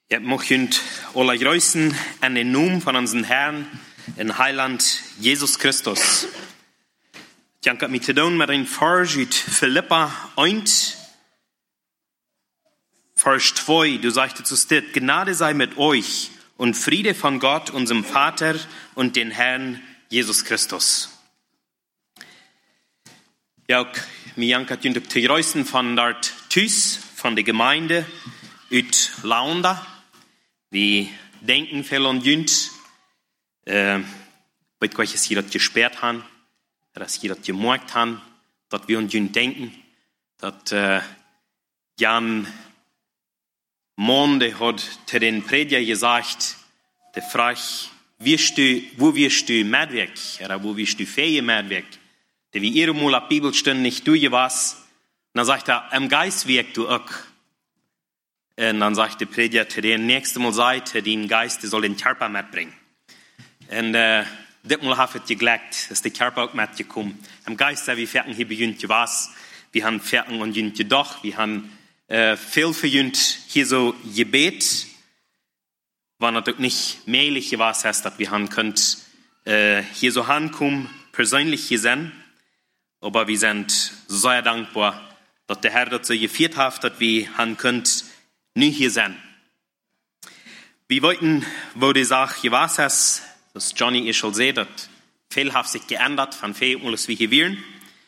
Jag möchte alla grüßen an den Namen von unserem Herrn und Heiland Jesus Christus. Jag kan mig till doen med en vers ut Filippa 1, Vers 2. Du sagst zu steht, Gnade sei mit euch und Friede von Gott, unserem Vater und den Herrn Jesus Christus. Ja, mir kan ju till grüßen von dort Tys, von der Gemeinde ut Launda. Wir denken viel an Jünd, bei welches sie das gesperrt haben, dass sie das gemerkt haben, dass wir an Jünd denken, dass Jan Monde hat zu den Prediger gesagt, der fragt, wo wirst du Medwerk, oder wo wirst du fähig Medwerk, der wie ihre Mal ab Bibelstunde nicht du was, und dann sagt er, im Geist wirkt du auch. Und dann sagt der Prediger zu den nächsten Mal sagt, den Geist soll den Körper mitbringen. Und das Mal habe ich geglaubt, dass der Körper auch mitgekommen. Im Geist haben wir fertig hier beginnt was. Wir haben fertig und jünt doch. Wir haben viel verjünt hier so Gebet. War natürlich nicht möglich was heißt, dass wir haben könnt hier so ankommen, persönlich hier sein. Aber wir sind sehr dankbar, dass der Herr das so geführt hat, dass wir haben könnt nu hier sein. Wir wollten, wo die Sache was ist, dass Johnny ich schon sehe, dass viel hat sich geändert von viel alles wie hier wären.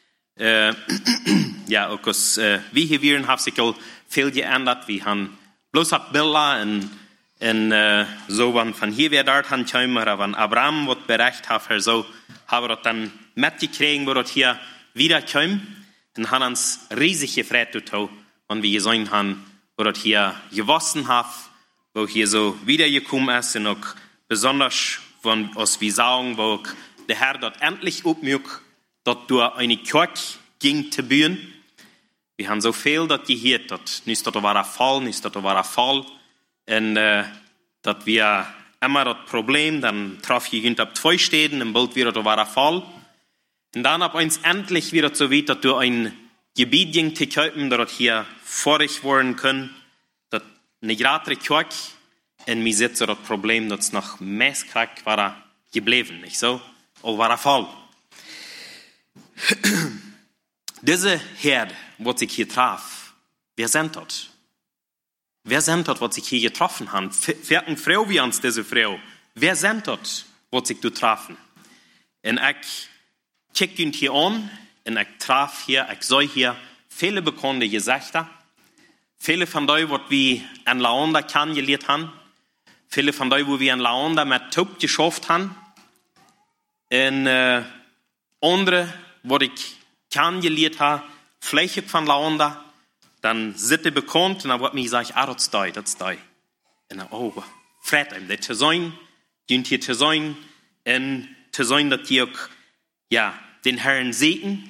Ja, auch als wie hier wären hat sich auch viel geändert. Wir haben bloß ab Bilder und so von hier wer dort han kommen, oder wenn Abraham wird berecht hat, so haben wir das dann mitgekriegt, wo das hier wieder kommen und haben uns riesig gefreut, wenn wir gesehen haben, wo das hier gewassen hat, wo hier so wiedergekommen ist und auch besonders von uns wie sagen, wo der Herr dort endlich aufmüht, dort durch eine Kirche ging zu bauen. Wir haben so viel dort gehört, dort nicht dort war ein Fall, nicht dort war ein Fall. Und dort wir immer das Problem, dann traf ich hinter 2 Städten, und bald wieder dort war ein Fall. Und dann ab uns endlich wieder so weit, dass du ein Gebiet ging zu kaufen, dort hier vorig worden können, dass eine gerade Kirche, und mir sitzt so das Problem, dass es noch Messkrieg war geblieben, nicht so? Oder war ein Fall. Diese Herde, was sich hier traf, wer sind dort? Wer sind dort, was sich hier getroffen haben? Vierten Frau wie uns diese Frau. Wer sind dort, was sich dort trafen? Und ich kick ihn hier an, und ich traf hier, ich sah hier viele bekannte Gesichter. Viele von denen, was wir in Laonda kennengelernt haben. Viele von denen, wo wir in Laonda mit Taub geschafft haben. Und andere, was ich kennengelernt habe, flächig von Laonda, dann sind die bekannt, und dann wird mir gesagt, das ist da. Und dann, oh, freut einem, das zu sein, dient hier zu sein, und zu sein, dass die auch, ja, den Herrn segnen.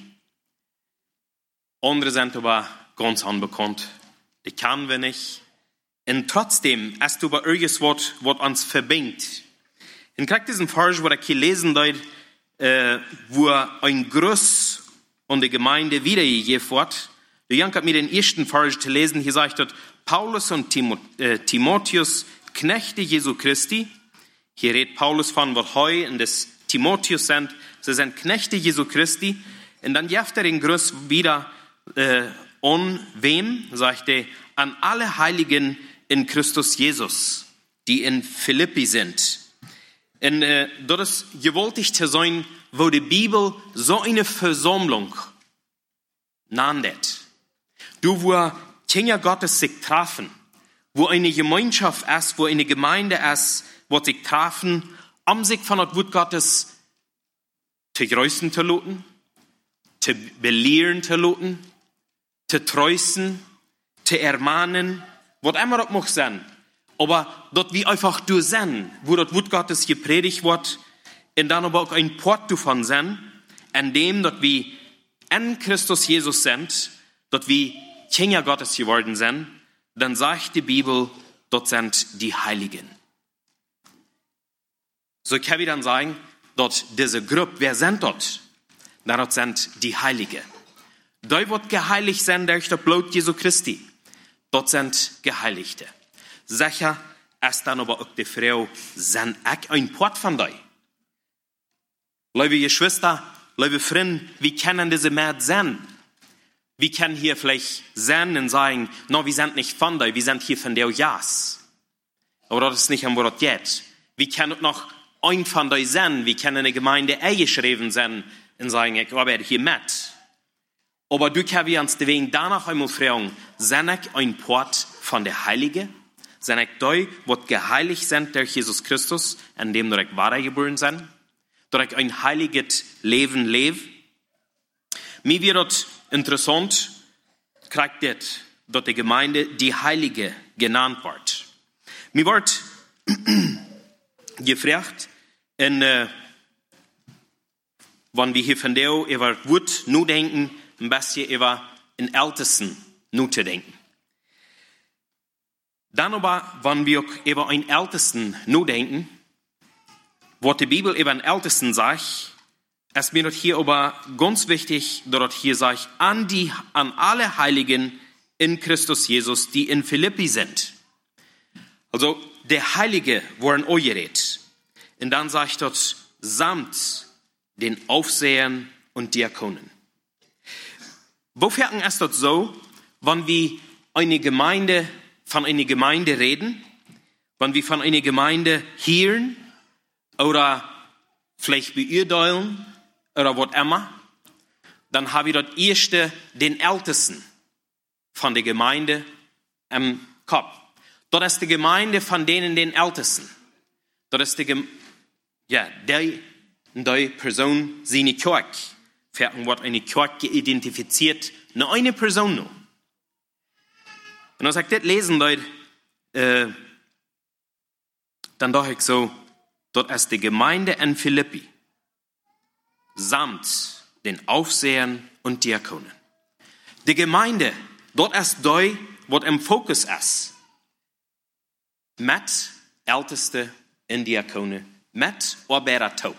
Andere sind aber ganz unbekannt. Die kennen wir nicht. Und trotzdem, als du über irgendwas, was uns verbindet. Und kriegt diesen Vers, wo ich hier lesen soll, wo ein Gruß an die Gemeinde wiedergegeben wird. Du hat mir den ersten Vers zu lesen. Hier sagt dort, Paulus und Timotheus, Knechte Jesu Christi. Hier redet Paulus von, was heu und das Timotheus sind. Sie sind Knechte Jesu Christi. Und dann gibt den Gruß wieder an wem? Sagt er, an alle Heiligen in Christus Jesus, die in Philippi sind. Und das ist gewaltig zu sein, wo die Bibel so eine Versammlung nannt. Du, wo Kinder Gottes sich trafen, wo eine Gemeinschaft ist, wo eine Gemeinde ist, wo sich trafen, um sich von der Wort Gottes zu grüßen zu lassen, zu belehren zu lassen, zu trösten, zu ermahnen, was immer das mag sein. Aber dort wie einfach du sein, wo das Wort Gottes gepredigt wird, und dann aber auch ein Port davon sein, an dem dort wir in Christus Jesus sind, dort wir Kinder Gottes geworden sind, dann sagt die Bibel, dort sind die Heiligen. So kann ich dann sagen, dort diese Gruppe, wer sind dort? Dort sind die Heiligen. Da wird geheiligt sein durch das Blut Jesu Christi. Dort sind Geheiligte. Sicher, ist dann aber auch die Frau, sind ich ein Part von dir. Liebe Geschwister, liebe Freunde, wie können diese Mädchen sein? Wir können hier vielleicht sein und sagen, no, wir sind nicht von dir, wir sind hier von der Jas. Aber das ist nicht am Wort geht. Wir können noch ein von dir sein, wir können eine Gemeinde eingeschrieben sein und sagen, ich arbeite hier mit. Aber du kannst wir uns deswegen danach einmal fragen, sind ich ein Part von der Heilige? Sind ich da, wo geheiligt sind durch Jesus Christus, in dem wir wahrgeboren sind? Dass ich ein heiliges Leben lebe? Mir wird interessant, kriegt das, dass die Gemeinde die Heilige genannt wird. Mir wird gefragt, wenn wir hier von der über Wut nur denken, ein bisschen über den Ältesten nur zu denken. Dann aber, wenn wir über einen Ältesten nur denken, was die Bibel über einen Ältesten sagt, ist mir hier aber ganz wichtig, dass hier sagt, an alle Heiligen in Christus Jesus, die in Philippi sind. Also, der Heilige wurden angeredet. Und dann sagt dort, samt den Aufsehern und Diakonen. Wofür ist das so, wenn wir von einer Gemeinde reden, wenn wir von einer Gemeinde hören oder vielleicht beurteilen oder was immer, dann haben wir dort erste den Ältesten von der Gemeinde im Kopf. Das ist die Gemeinde von denen den Ältesten. Das ist die Person, seine Kirche. Für wird eine Kirche identifiziert, nur eine Person nur. Und als ich das lesen Leute, dann dachte ich so, dort ist die Gemeinde in Philippi, samt den Aufsehern und Diakonen. Die Gemeinde, dort ist die, was im Fokus ist. Mit Älteste und Diakone, mit Arbeiter taub.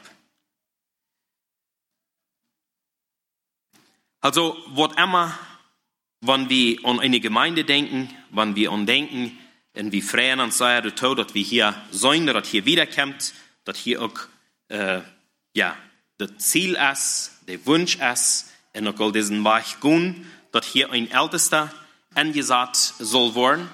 Also, was immer, wenn wir an eine Gemeinde denken, wenn wir an denken, und wir freuen uns sehr dazu, dass wir hier sein, dass hier wiederkommt, dass hier auch, das Ziel ist, der Wunsch ist, und auch all diesen Weg gehen, dass hier ein Ältester angesagt soll werden.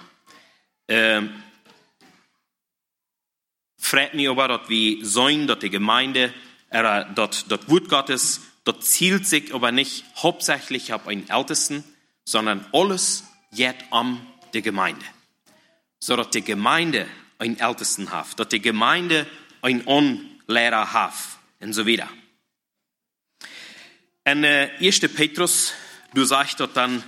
Freut mich aber, dass wir sein, dass die Gemeinde, das Wort Gottes, das zielt sich aber nicht hauptsächlich auf einen Ältesten, sondern alles geht um die Gemeinde. So dass die Gemeinde einen Ältesten hat, dass die Gemeinde einen Anlehrer hat und so weiter. Und 1. Petrus, du sagst dort dann,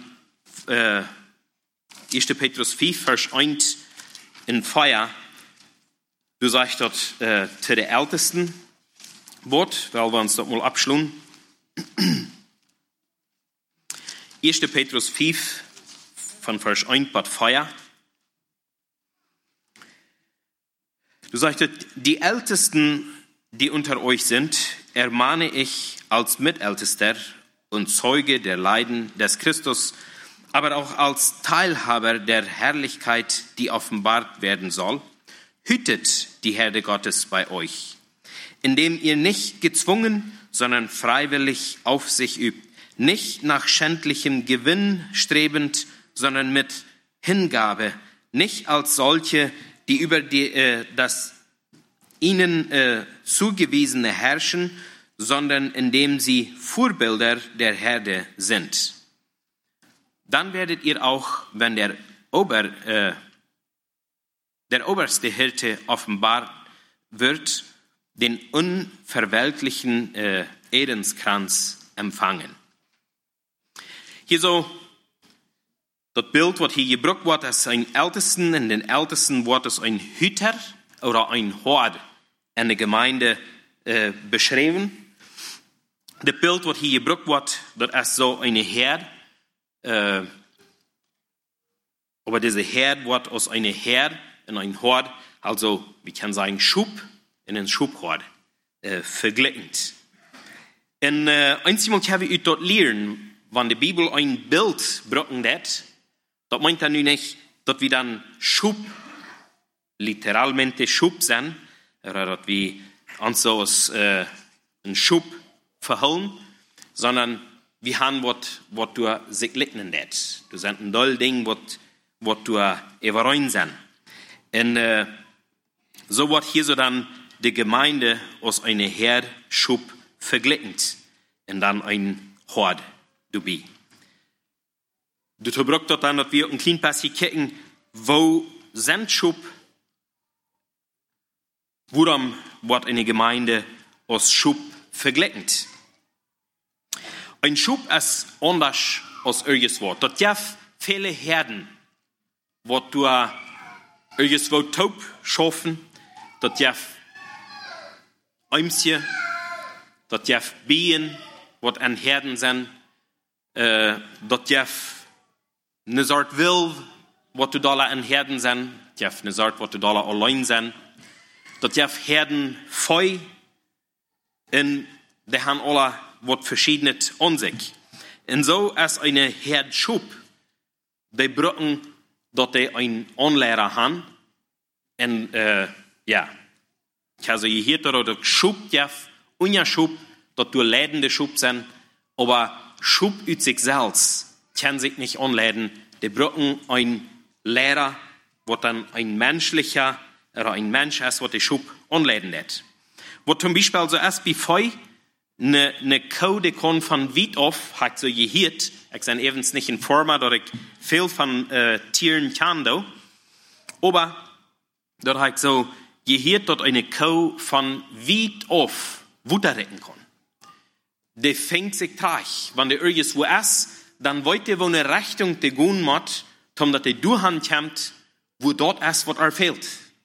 1. Petrus 5, Vers 1 in Feuer, du sagst dort zu der Ältesten Wort, weil wir uns dort mal abschlungen. 1. Petrus 5, von Vers 1 bis Feuer. Du sagst, die Ältesten, die unter euch sind, ermahne ich als Mitältester und Zeuge der Leiden des Christus, aber auch als Teilhaber der Herrlichkeit, die offenbart werden soll. Hütet die Herde Gottes bei euch, indem ihr nicht gezwungen, sondern freiwillig auf sich übt, nicht nach schändlichem Gewinn strebend, sondern mit Hingabe, nicht als solche, die über das ihnen zugewiesene herrschen, sondern indem sie Vorbilder der Herde sind. Dann werdet ihr auch, wenn der oberste Hirte offenbar wird, den unverwelklichen Edenskranz empfangen. Hier so, das Bild, was hier gebraucht wird, ist ein Ältesten, in den Ältesten wird es ein Hüter oder ein Hort in der Gemeinde beschrieben. Das Bild, was hier gebraucht wird, das ist so eine Herde, aber diese Herde wird aus einer Herde in ein Hort, also wir können sagen Schub, in einen Schubhort verglichen. Und einmal können wir dort lernen, wenn die Bibel ein Bild brauchen, das meint dann nicht, dass wir dann Schub literalmente Schub sein, oder dass wir uns so als ein Schub verholen, sondern wir haben was du sich liegen lässt. Du sind ein doll Ding, was du überrein sein. Und so wird hier so dann die Gemeinde aus einer Herdschub verglichen und dann ein Hort dabei. Du brauchst dort dann, dass wir ein klein bisschen gucken, wo sind Schub, worum wird eine Gemeinde aus Schub verglichen. Ein Schub ist anders als irgendwas. Dort gibt viele Herden, wo du irgendwo taub schaffen, dort gibt Äumschen, dort gibt Bienen, was an Herden sind, dort gibt eine Sorte Wild, was du da an Herden sind, dort gibt eine Sorte, was du da allein sind, dort gibt Herden Feu, und die haben alle was Verschiedenes an sich. Und so ist eine Herdschub, die brauchen, dass die einen Anlehrer haben, und ich habe je hier oder Schub, ja, und ja Schub, dass du leidende Schub sind, aber Schub ut sich selbst kann sich nicht anleiten. Die brauchen einen Lehrer, was dann ein menschlicher oder ein Mensch ist, was die Schub anleiten lässt. Was zum Beispiel so ist wie Feu, eine Kuh, die kann von weit auf, hat so gehört, ich bin eben nicht in Format, dass ich viel von Tieren kann, aber dort hat so gehört, dass eine Kuh von weit auf Wutter retten kann. Die fängt sich teich, wenn die irgendwo ist, dann wollt ihr wo eine Richtung die gehen muss, dass die durchhand kommt, wo dort ist, was fehlt.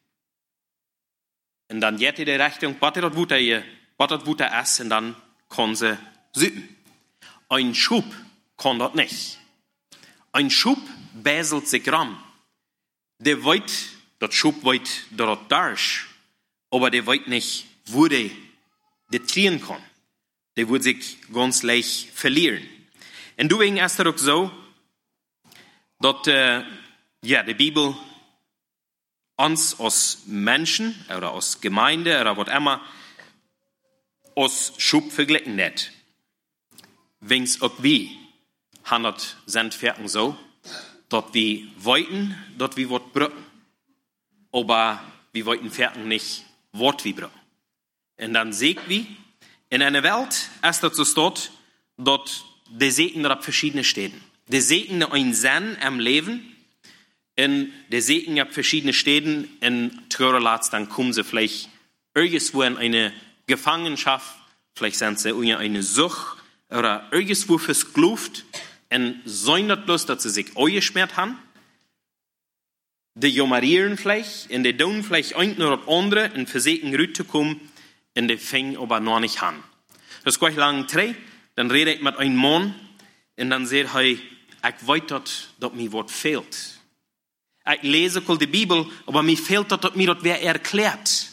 Und dann geht die Richtung, was dort Wutter ist, und dann kann sie süden. Ein Schub kann das nicht. Ein Schub bäselt sich ran. Der wollt, das Schub wollt dort durch, aber der wollt nicht, wo der trieren kann. Der wird sich ganz leicht verlieren. Und deswegen ist es auch so, dass die Bibel uns als Menschen oder als Gemeinde oder was immer als Schub verglichen hat. Wenn's auch wir handelt sind Ferken so, dass wir wollten, dass wir was brauchen. Aber wir wollten Ferken nicht, was wir brauchen. Und dann seht wir, in einer Welt ist das so steht, dass die Segen auf verschiedene Städten. Die Segen ein Sinn am Leben, und die Segen auf verschiedene Städten, in Trörerlatz, dann kommen sie vielleicht irgendwo in eine Gefangenschaft, vielleicht sind sie in eine Sucht, oder irgendwo fürs Kluft, und sollen das bloß, dass sie sich eingesperrt haben. Die jamarieren vielleicht, und die tun vielleicht ein oder andere, und versuchen rüberzukommen, und die fängen aber noch nicht an. Das geht lang drei, dann rede ich mit einem Mann, und dann sagt er, ich weiß, dass mir was fehlt. Ich lese die Bibel, aber mir fehlt, dass mir das wer erklärt.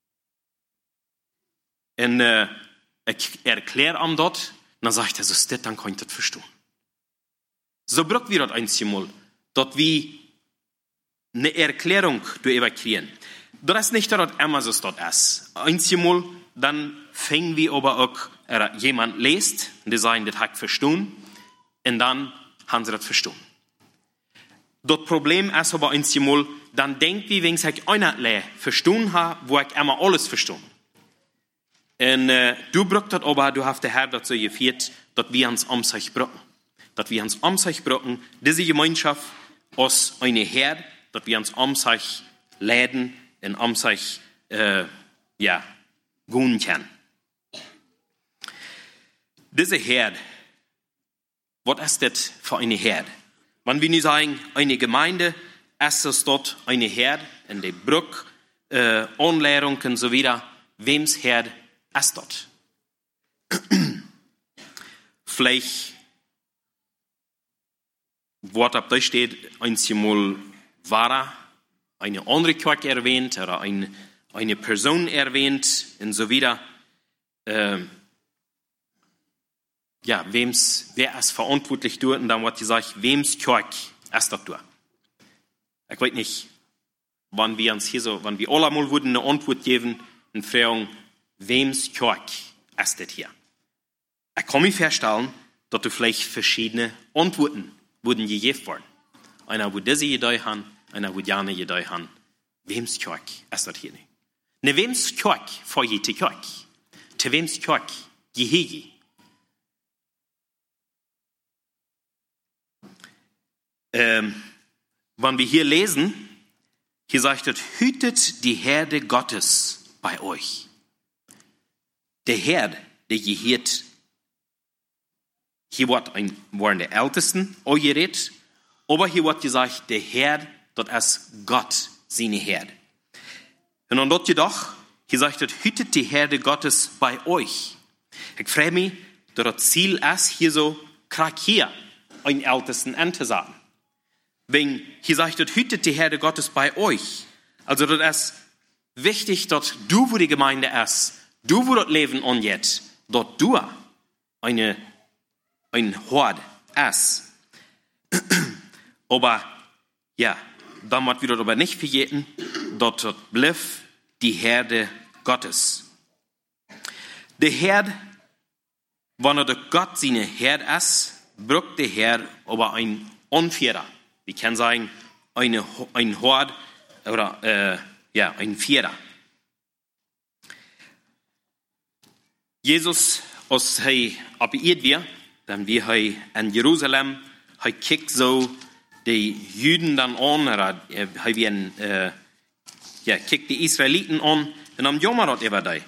Und ich erkläre ihm das, und dann sagt er, so steht, dann kann ich das verstehen. So brauchen wir das einmal, dass wir eine Erklärung evakuieren. Das ist nicht, dass das immer so ist. Einmal, dann fängen wir aber auch, jemand liest, und die sagen, das hat ich verstanden, und dann haben sie das verstanden. Das Problem ist aber einmal, dann denkt wir, wenn ich einer verstanden habe, wo ich immer alles verstanden. Und du brauchst das aber, du hast der Herr dazu geführt, dass wir uns um sich brauchen. Dass wir uns um sich brauchen, diese Gemeinschaft aus einer Herd, dass wir uns um sich leiden und um sich, gehen können. Diese Herd, was ist das für eine Herd? Wenn wir nicht sagen, eine Gemeinde, ist es dort eine Herd, in der Brück, Anlehrung und so weiter, wems Herd ist dort? Vielleicht, was ab da steht, einmal war eine andere Kirche erwähnt, oder eine Person erwähnt und so weiter. Wer ist verantwortlich dort? Und dann wird gesagt, wems Kirche ist das dort? Ich weiß nicht, wenn wir allemal würden eine Antwort geben und fragen, wems Kirche ist das hier? Ich kann mir vorstellen, dass du vielleicht verschiedene Antworten würden gegeben worden. Einer würde diese Idee haben, einer würde jene Idee haben. Wems Kirche ist das hier nicht? Ne wems Kirche vor je die Kirche? Te wems Kirche gehe? Wenn wir hier lesen, hier sagt es, hütet die Herde Gottes bei euch. Der Herde, der gehört, hier waren die Ältesten geredet, aber hier wird gesagt, der Herde, das ist Gott, seine Herde. Und dann dort jedoch, hier sagt es, hütet die Herde Gottes bei euch. Ich frage mich, dass das Ziel ist, hier so, krieg hier einen Ältesten anzusagen. Wenn hier sagt, hütet die Herde Gottes bei euch. Also das ist wichtig, dass du, wo die Gemeinde ist, du, wo das Leben angeht, dort du ein Horde ist. Aber ja, damit wir darüber nicht vergessen, dort bleibt die Herde Gottes. Der Herde, wenn der Gott seine Herde ist, braucht der Herde aber ein Unfairer. Wir können sagen, ein Horde oder ein Vierer. Jesus, als er abgeirrt wird, dann wir in Jerusalem, er kickt so die Juden dann an, oder kickt die Israeliten an, und dann jammert über die.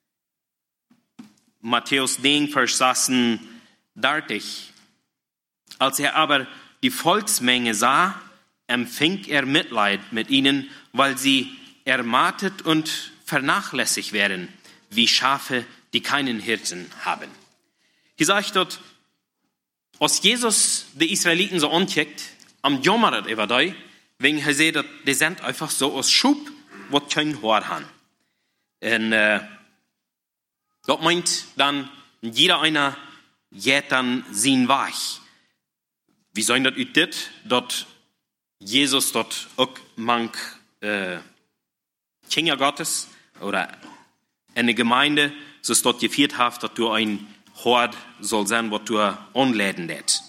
Matthäus 10, Vers 36. Als er aber die Volksmenge sah, empfing er Mitleid mit ihnen, weil sie ermattet und vernachlässigt werden, wie Schafe, die keinen Hirten haben. Hier sagt dort, als Jesus die Israeliten so ankickt, am jammert über die, wegen er sieht, die sind einfach so aus Schub, was kein Haar haben. Und das meint dann, jeder einer geht dann sein Weg. Wie soll das ütet, dass Jesus dort auch manch Kinder Gottes oder eine Gemeinde, so ist dort gefeiert hat, dass du ein Hort soll sein, was du anladen lässt.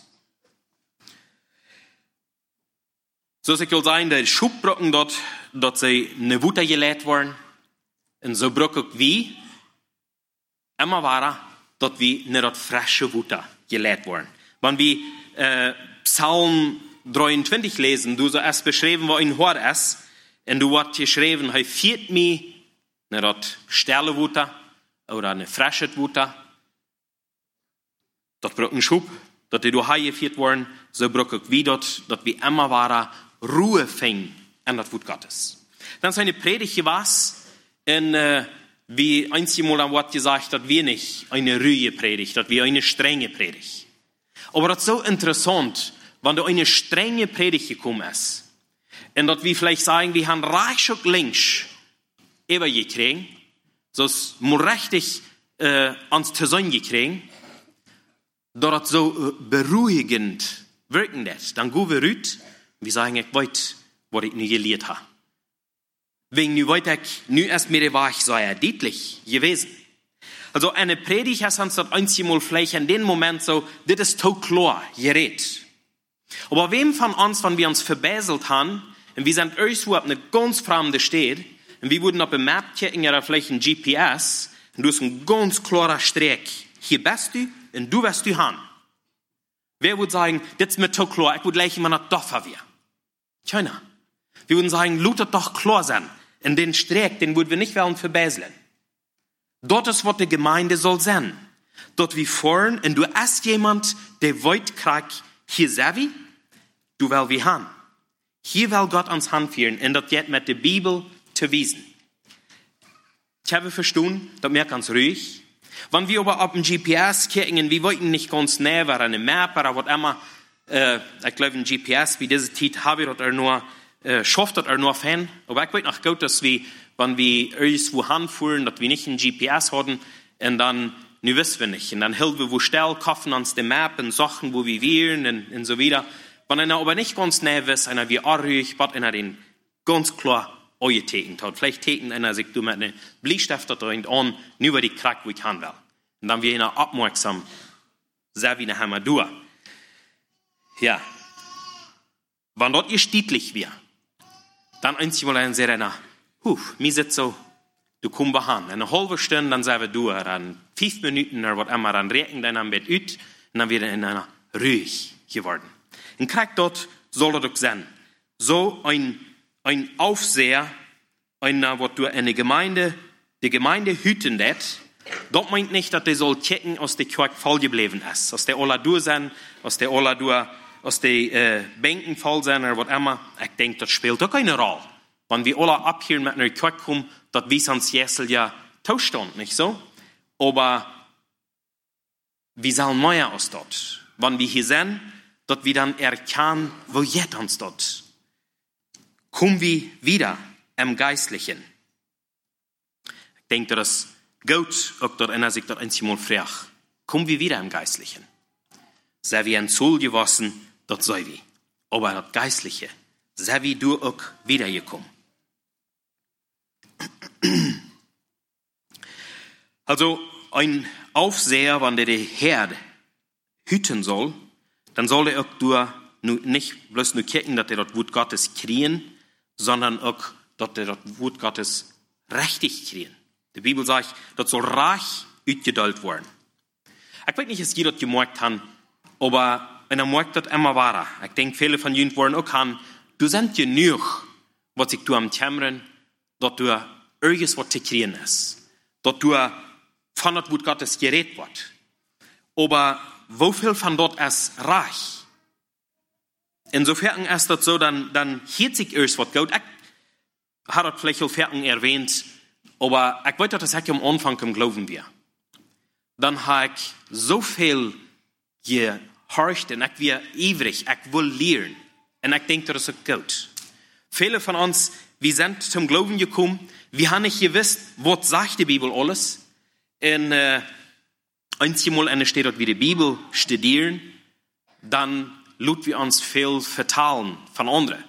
So es will sein, dass Schubbrücken dort, dass sie eine Wutter gelädt worden, und so brücken wie immer war, dass wir eine dort frische Wutter gelädt worden. Wenn wir Psalm 23 lesen, du so erst beschrieben, wo ein Hort ist, und du wird geschrieben, er führt mich eine dort stelle Wutter oder eine frische Wutter. Dat braucht ein Schub, dat die durch geführt worden, so braucht ich wie dort, dat wir immer waren, Ruhe fing an das Wort Gottes. Dann ist eine Predigt was, und wie einmal am Wort gesagt, dass wir nicht eine ruhige Predigt, dass wir eine strenge Predigt. Aber das ist so interessant, wenn da eine strenge Predigt gekommen ist, und dass wir vielleicht sagen, wir haben rechts und links übergekriegt, so ist mal richtig ans Zusammen gekriegt, dass das so beruhigend wirken lässt. Dann gehen wir raus, wir sagen, ich weiß, was ich nicht gelehrt habe. Wegen nu weiß ich, nu erst mir war ich so deutlich gewesen. Also eine Predigt ist uns das einzige vielleicht in dem Moment so, das ist so klar, gerät. Aber wem von uns, wenn wir uns verbäselt haben, und wir sind irgendwo auf eine ganz fremde Stadt, und wir wurden auf einem Map checken oder vielleicht ein GPS, und du hast einen ganz klarer Streck. Hier bist du, und du wirst du haben. Wer würde sagen, das ist mir so klar, ich würde gleich immer nach Dorf haben. Keiner. Wir würden sagen, Luther doch klar sein. In den Streck, den würden wir nicht wollen verbäseln. Dort ist, was die Gemeinde soll sein. Dort wie vorn, und du hast jemand, der wollt kriegt, hier sei du will wie haben. Hier will Gott ans Hand führen, und das geht mit der Bibel zu wiesen. Ich habe verstanden, das mir ganz ruhig. Wenn wir aber auf dem GPS gucken, wir wollten nicht ganz näher, war eine Map oder was immer, ich glaube, ein GPS, wie diese Zeit habe ich das nur, schafft das nur Fan. Aber ich weiß noch gut, dass wir, wenn wir irgendwo hinfuhren, dass wir nicht ein GPS hatten, und dann, nu wissen wir nicht. Und dann helfen wir, wo schnell, kaufen uns die Map und Sachen, wo wir wählen und so weiter. Wenn einer aber nicht ganz näher ist, einer wie ruhig, hat einer den ganz klar euer Teken hat. Vielleicht Teken einer sich du mit einer Bleistift drin an, nur weil die Krack, wo ich kann will. Und dann wir ihn aufmerksam, sehr wie eine Hammer. Ja. Wenn dort ihr stietlich wäre, dann einzig mal ein sehr einer, mir sitzt so, du kommst behan. Eine halbe Stunde, dann sagen wir du, dann 5 Minuten oder was immer, dann regen dann am Bett ut, und dann wird er in einer ruhig geworden. Und kriegt dort, soll er doch sein, so ein Aufseher, was du eine Gemeinde, die Gemeinde hüten det, dort meint nicht, dass der soll checken, aus der Kirche voll geblieben ist, aus der Oladur sein, aus der Bänken voll sein oder was immer. Ich denke, das spielt doch keine Rolle. Wenn wir alle ab hier mit einer Kirche kommen, dass wir sonst Jessel ja tauscht, nicht so? Aber wir sollen mehr aus dort. Wenn wir hier sind, dass wir dann erkennen, wo jetzt uns dort. Kommen wir wieder im Geistlichen. Ich denke, das Gott auch dort einer sich dort einmal fragt. Kommen wir wieder im Geistlichen. Sei wie ein Zoll gewassen, dort sei wir. Aber das Geistliche, sei wie du auch wiedergekommen. Also ein Aufseher, wenn der Herd hüten soll, dann soll er auch nicht bloß nur kicken, dass er das Wort Gottes kriegen, sondern auch, dass er das Wort Gottes richtig kriegen. Die Bibel sagt, das soll reich ausgedeilt werden. Ich weiß nicht, ob jeder das gemerkt hat, aber wenn er merkt, das immer wahr. Ich denke, viele von Ihnen wollen auch haben, du sind genug, was ich am Kämmern, dass du irgendwas, was zu kriegen ist. Dass du von das Wort Gottes geredet wird. Aber wofür von dort ist reich? Insofern ist das so, dann hielt sich erst was Gott. Ich habe das vielleicht auch fertig erwähnt, aber ich weiß, dass ich am Anfang im Glauben wir. Dann habe ich so viel gehorcht und ich war ewig, ich will lernen. Und ich denke, das ist gut. Viele von uns, wir sind zum Glauben gekommen, wir haben nicht gewusst, was sagt die Bibel alles. Und einmal steht dort, wie die Bibel studieren, dann lut wir uns viel vertalen von anderen.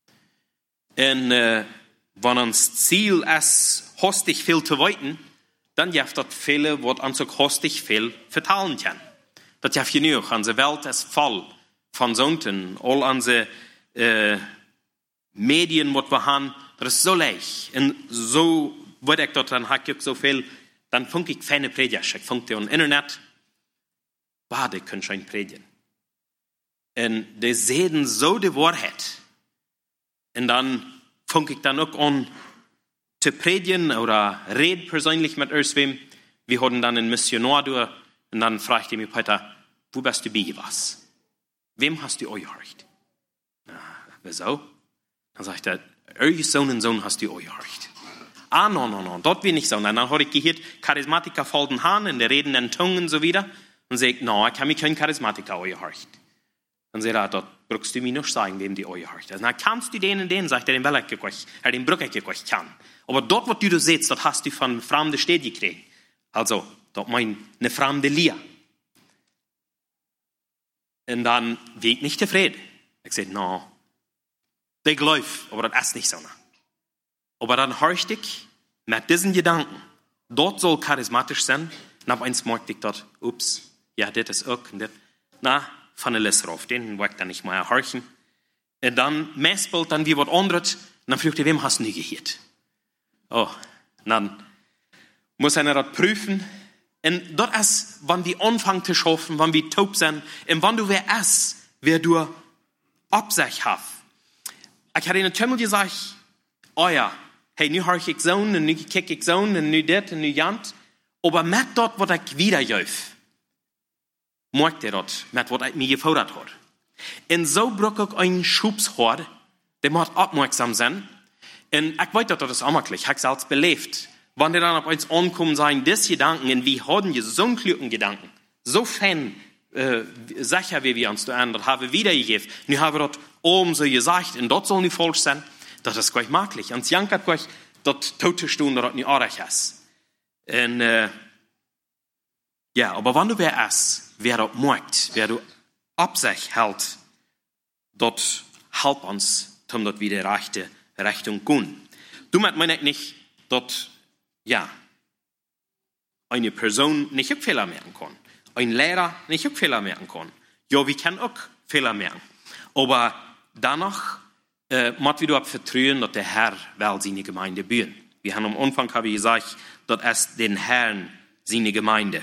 Und wenn uns Ziel ist, hostig viel zu weiten, dann gibt es viele, die uns auch hostig viel vertalen können. Das gibt genug. Unsere Welt ist voll von Sünden. All unsere Medien, die wir haben, das ist so leicht. Und so würde ich dort, dann habe ich so viel, dann funke ich keine Prediger. Ich funke im Internet, die können schon predigen. Und die sehen so die Wahrheit. Und dann funke ich dann auch an, zu predigen oder reden persönlich mit irgendwem. Wir hatten dann einen Missionar durch und dann fragte ich mich, Peter, wo bist du beigewas? Wem hast du euch gehorcht? Wieso? Dann sagt er, euer Sohn und Sohn hast du euch gehorcht. No, dort bin ich so. Und dann habe ich gehört, Charismatiker folgen Hahn in der Reden in Zungen und so wieder. Und sagt, no, ich habe mich kein Charismatiker euch gehorcht. Dann sagt er, dort brauchst du mir noch sagen, wem die euch gehorcht. Dann kannst du den, sagt er, den Beller gekocht, den Brücke gekocht kann. Aber dort, was du siehst, das hast du von fremden Städten gekriegt. Also, dort mein eine fremde Lier. Und dann bin ich nicht zufrieden. Ich sage, no, der glaubt, aber das ist nicht so. Aber dann horcht ich mit diesen Gedanken, dort soll charismatisch sein, und ab eins merkte ich dort, ups, ja, das ist auch, und das, von der Liste rauf, den wollte ich dann nicht mehr horchen. Und dann messbild dann wie was anderes, und dann fragte ich, wem hast du nie gehört? Oh, dann muss einer das prüfen. Und dort ist, wenn wir anfangen zu schaffen, wenn wir taub sind, und wenn du wer ist, wer du Absicht hast. Ich hatte in der Tümmel gesagt, oh ja, hey, nu horch ich so, und nu kick ich so, und nu dit, und nu jant. Aber mit dort, was ich wieder jäuf, merkt er dort, mit was ich mir gefordert hat. Und so brauche ich einen Schubshort, der muss aufmerksam sein. Und ich weiß, dass das auch ich habe es selbst belebt. Wenn die dann auf uns ankommen, sagen, das Gedanken, und wir haben hier so einen klugen Gedanken, so fein, sicher, wie wir uns da an, das haben wir wiedergegeben. Nun haben wir dort oben so gesagt, und dort soll nicht falsch sein, das ist gleich möglich. Und Jank hat gleich dort tote Stunde, dort nicht auch ist. Und, ja, aber wenn du wer ist, wer dort merkt, wer du Absicht hält, dort help uns, um dort wieder rechte Richtung gehen. Damit meine ich nicht, dass, eine Person nicht auch Fehler machen kann. Ein Lehrer nicht auch Fehler machen kann. Ja, wir können auch Fehler machen. Aber danach muss wir darauf vertrauen, dass der Herr will seine Gemeinde bauen. Wir haben am Anfang gesagt, dass es den Herrn seine Gemeinde.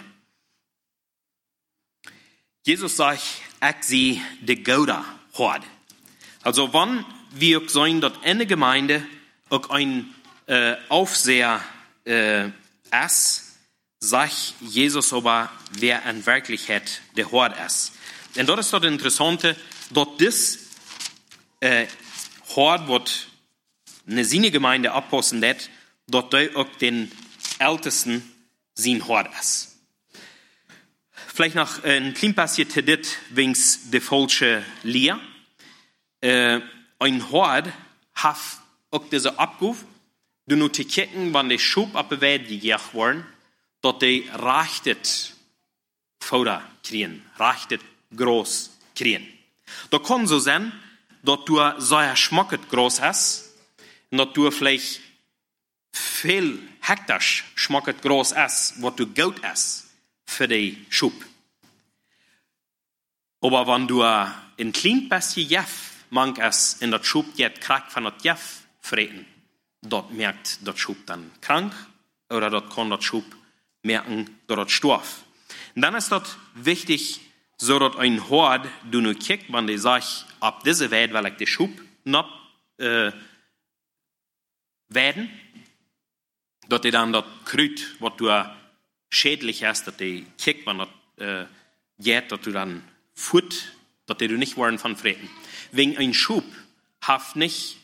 Jesus sagt, ich sie de Gouda hat. Also, wenn wir auch sehen, dass in der Gemeinde auch ein Aufseher ist, sagt Jesus aber, wer in Wirklichkeit der Hort ist. Und dort ist das Interessante, dass das Hort, was eine seine Gemeinde abpassen lässt, dass da auch den Ältesten sein Hort ist. Vielleicht noch ein klein bisschen zu dit, wings de falsche Lehr. Ein Hort hat auch diese Abgabe, du nur zu kicken, wenn die Schub abgewehrt gejagt worden, dass die rechtet Futter kriegen, rechtet groß kriegen. Da kann so sein, dass du so ein Schmacket groß hast, und dass du vielleicht viel Hektar Schmacket groß hast, was du Geld hast für die Schub. Aber wenn du ein klein bisschen Jeff mang es in der Schub geht, krank von der Jeff freten, dort merkt der Schub dann krank, oder dort kann der Schub merken, dass er stirbt. Und dann ist das wichtig, so dass ein Hort, du nur kickst, wenn die sagt, ab dieser Welt will ich die Schub noch werden, dass die dann das Krüt, was du schädlich hast, dass die kickt, wenn das geht, dass du dann fut, dass die du nicht wollen von freten. Wegen ein Schub hat nicht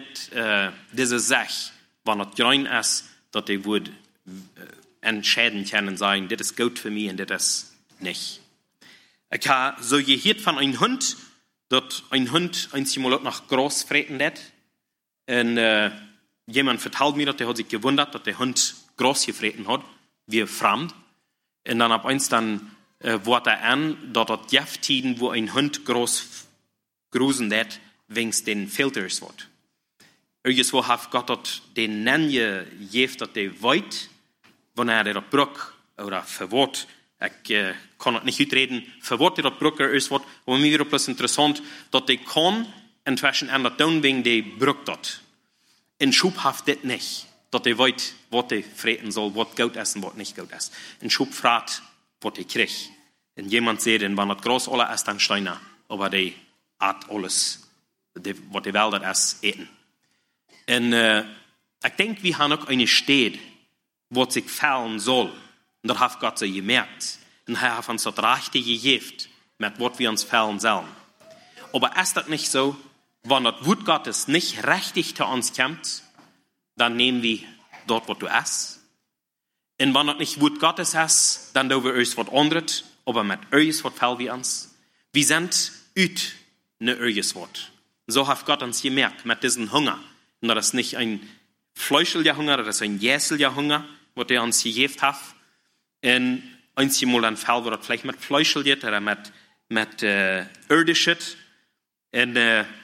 diese Sache, wenn das grün ist, dass die würde entscheiden können, sagen, das ist gut für mich und das ist nicht. Ich habe so gehört von einem Hund, dass ein Hund einmal noch groß freten hat. Und jemand vertellt mir, dass der hat sich gewundert, dass der Hund groß gefreten hat, wie fremd. Und dann ab eins dann wurde an, dass das Jefttiden, wo ein Hund groß grusen hat, wegen den Filters wird. Irgendwo hat Gott dort den Nenje jeft, dass der weit, wenn er der Brück oder verwort, ich kann das nicht utreden, verwort der Brück ist wird, aber mir wird es interessant, dass der kann inzwischen an der Tun wegen der Brück dort. In Schub hat das nicht, dass der weit, was der freten soll, was gut essen, was nicht gut essen. In Schub fragt, was der kriegt. Und jemand sieht, wenn das groß alles ist, dann Steiner, aber der hat alles, was die Welt ist, eten. Und ich denke, wir haben auch eine Stadt, wo sich fallen soll. Und das hat Gott so gemerkt. Und er hat uns das Rechte gegeben, mit was wir uns fallen sollen. Aber ist das nicht so, wenn das Wort Gottes nicht richtig zu uns kommt, dann nehmen wir dort, was du isst. Und wenn das nicht Wort Gottes ist, dann tun wir uns was anderes, aber mit uns, was fallen wir uns. Wir sind uit ne uns Wort. So hat Gott uns gemerkt, mit diesem Hunger. Und das ist nicht ein fleischlicher Hunger, das ist ein jäseliger Hunger, was er uns gegeben hat. Und einmal dann Fall, wo das vielleicht mit Fleisch geht oder mit irdischem. Und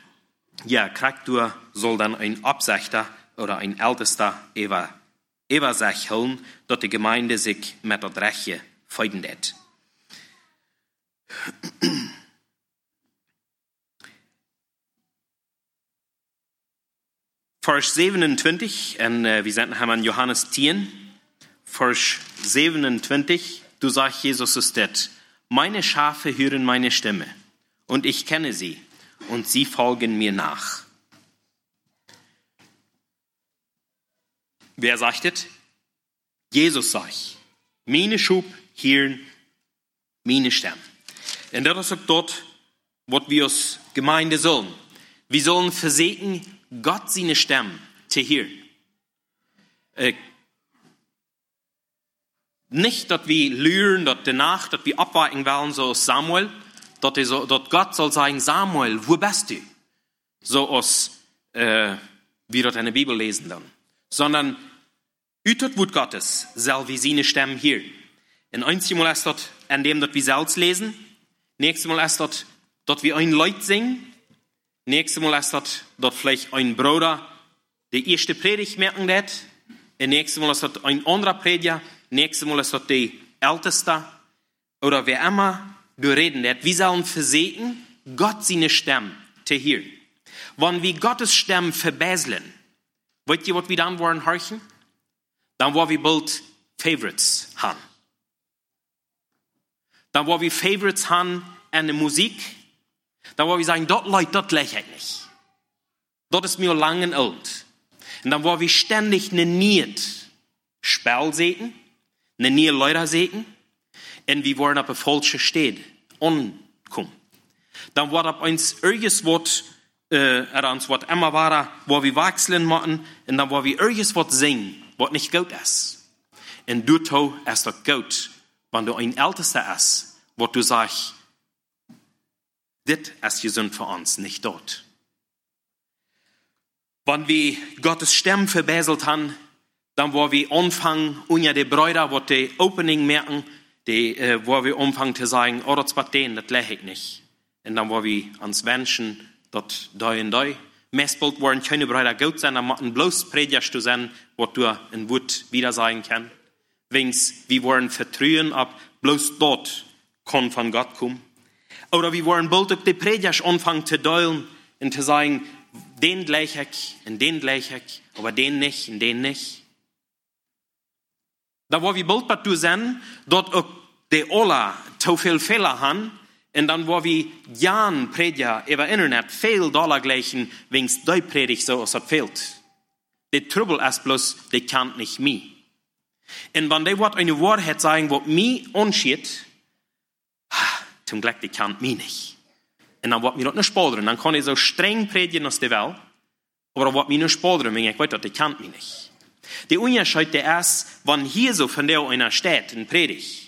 kriegt du, soll dann ein Absächter oder ein Ältester über sich holen, dass die Gemeinde sich mit der Rechte feiden wird. Vers 27, und wir sind haben an Johannes 10, Vers 27, du sagst, Jesus ist das. Meine Schafe hören meine Stimme, und ich kenne sie, und sie folgen mir nach. Wer sagt das? Jesus sagt, meine Schub hören meine Stimme. Und das ist auch dort, was wir als Gemeinde sollen. Wir sollen versuchen, Gott seine Stimme zu hören. Nicht, dass wir lernen, dass danach, dass wir abwarten wollen, so als Samuel, dass Gott soll sagen, Samuel, wo bist du? So als wir dort in der Bibel lesen dann. Sondern, das Wort Gottes soll wir seine Stimme hören. Und einmal ist das, indem wir selbst lesen. Nächstes Mal ist das, dass wir ein Lied singen. Nächstes Mal ist das, dass vielleicht ein Bruder der erste Predigt merken das, das nächste Mal ist das ein anderer Prediger, das nächste Mal ist das der Älteste, oder wer immer du reden das. Wir sollen versehen, Gott seine Stimme zu hören. Wenn wir Gottes Stimme verbesseln, wollt ihr, was wir dann wollen horchen? Dann wollen wir bald Favorites haben. Dann wollen wir Favorites haben in der Musik. Dann wollen wir sagen, dort Leute, dort lächle ich nicht. Dort ist mir lang und alt. Und dann wollen wir ständig eine Niet Spell sehen, eine neue Leute sehen, und wir wollen auf eine falsche Stelle ankommen. Dann wird auf uns irgendwas ans Wort immer war, wo wir wechseln machen, und dann wollen wir irgendwas singen, was nicht gut ist. Und du ist das gut, wenn du ein Ältester ist, wo du sagst, das ist gesund für uns, nicht dort. Wenn wir Gottes Stimme verbesselt haben, dann wollen wir anfangen, unter die Brüder, wo die Opening merken, wo wir anfangen zu sagen, oh, das war den, das lächle ich nicht. Und dann wollen wir uns wünschen, dort da und da. Meistens wollen keine Brüder gut sein, dann machen bloß Predigst du sein, was du in Wut wieder sagen kannst. Wings, wir wollen vertrauen, ob bloß dort kann von Gott kommen. Oder wir wollen bald auch die Predigst anfangen zu teilen und zu sagen, den gleich ich und den gleich ich, aber den nicht und den nicht. Da wo wir bald was du sein, dort auch die alle zu viel Fehler haben, und dann wo wir Jan Prediger über Internet viel Dollar gleichen, wings die Predigt so als das fehlt. Der Trouble ist bloß, die kann nicht mich. Und wenn die Wort eine Wahrheit sagen, was mich anschieht, zum Glück, die kann mich nicht. Und dann wird mir das nicht spoilern. Dann kann ich so streng predigen aus der Welt, aber dann wird mir nicht spoilern, wenn ich weiß, die kann mich nicht. Der Unterschied der ist, wenn hier so von der einer steht, in Predigt,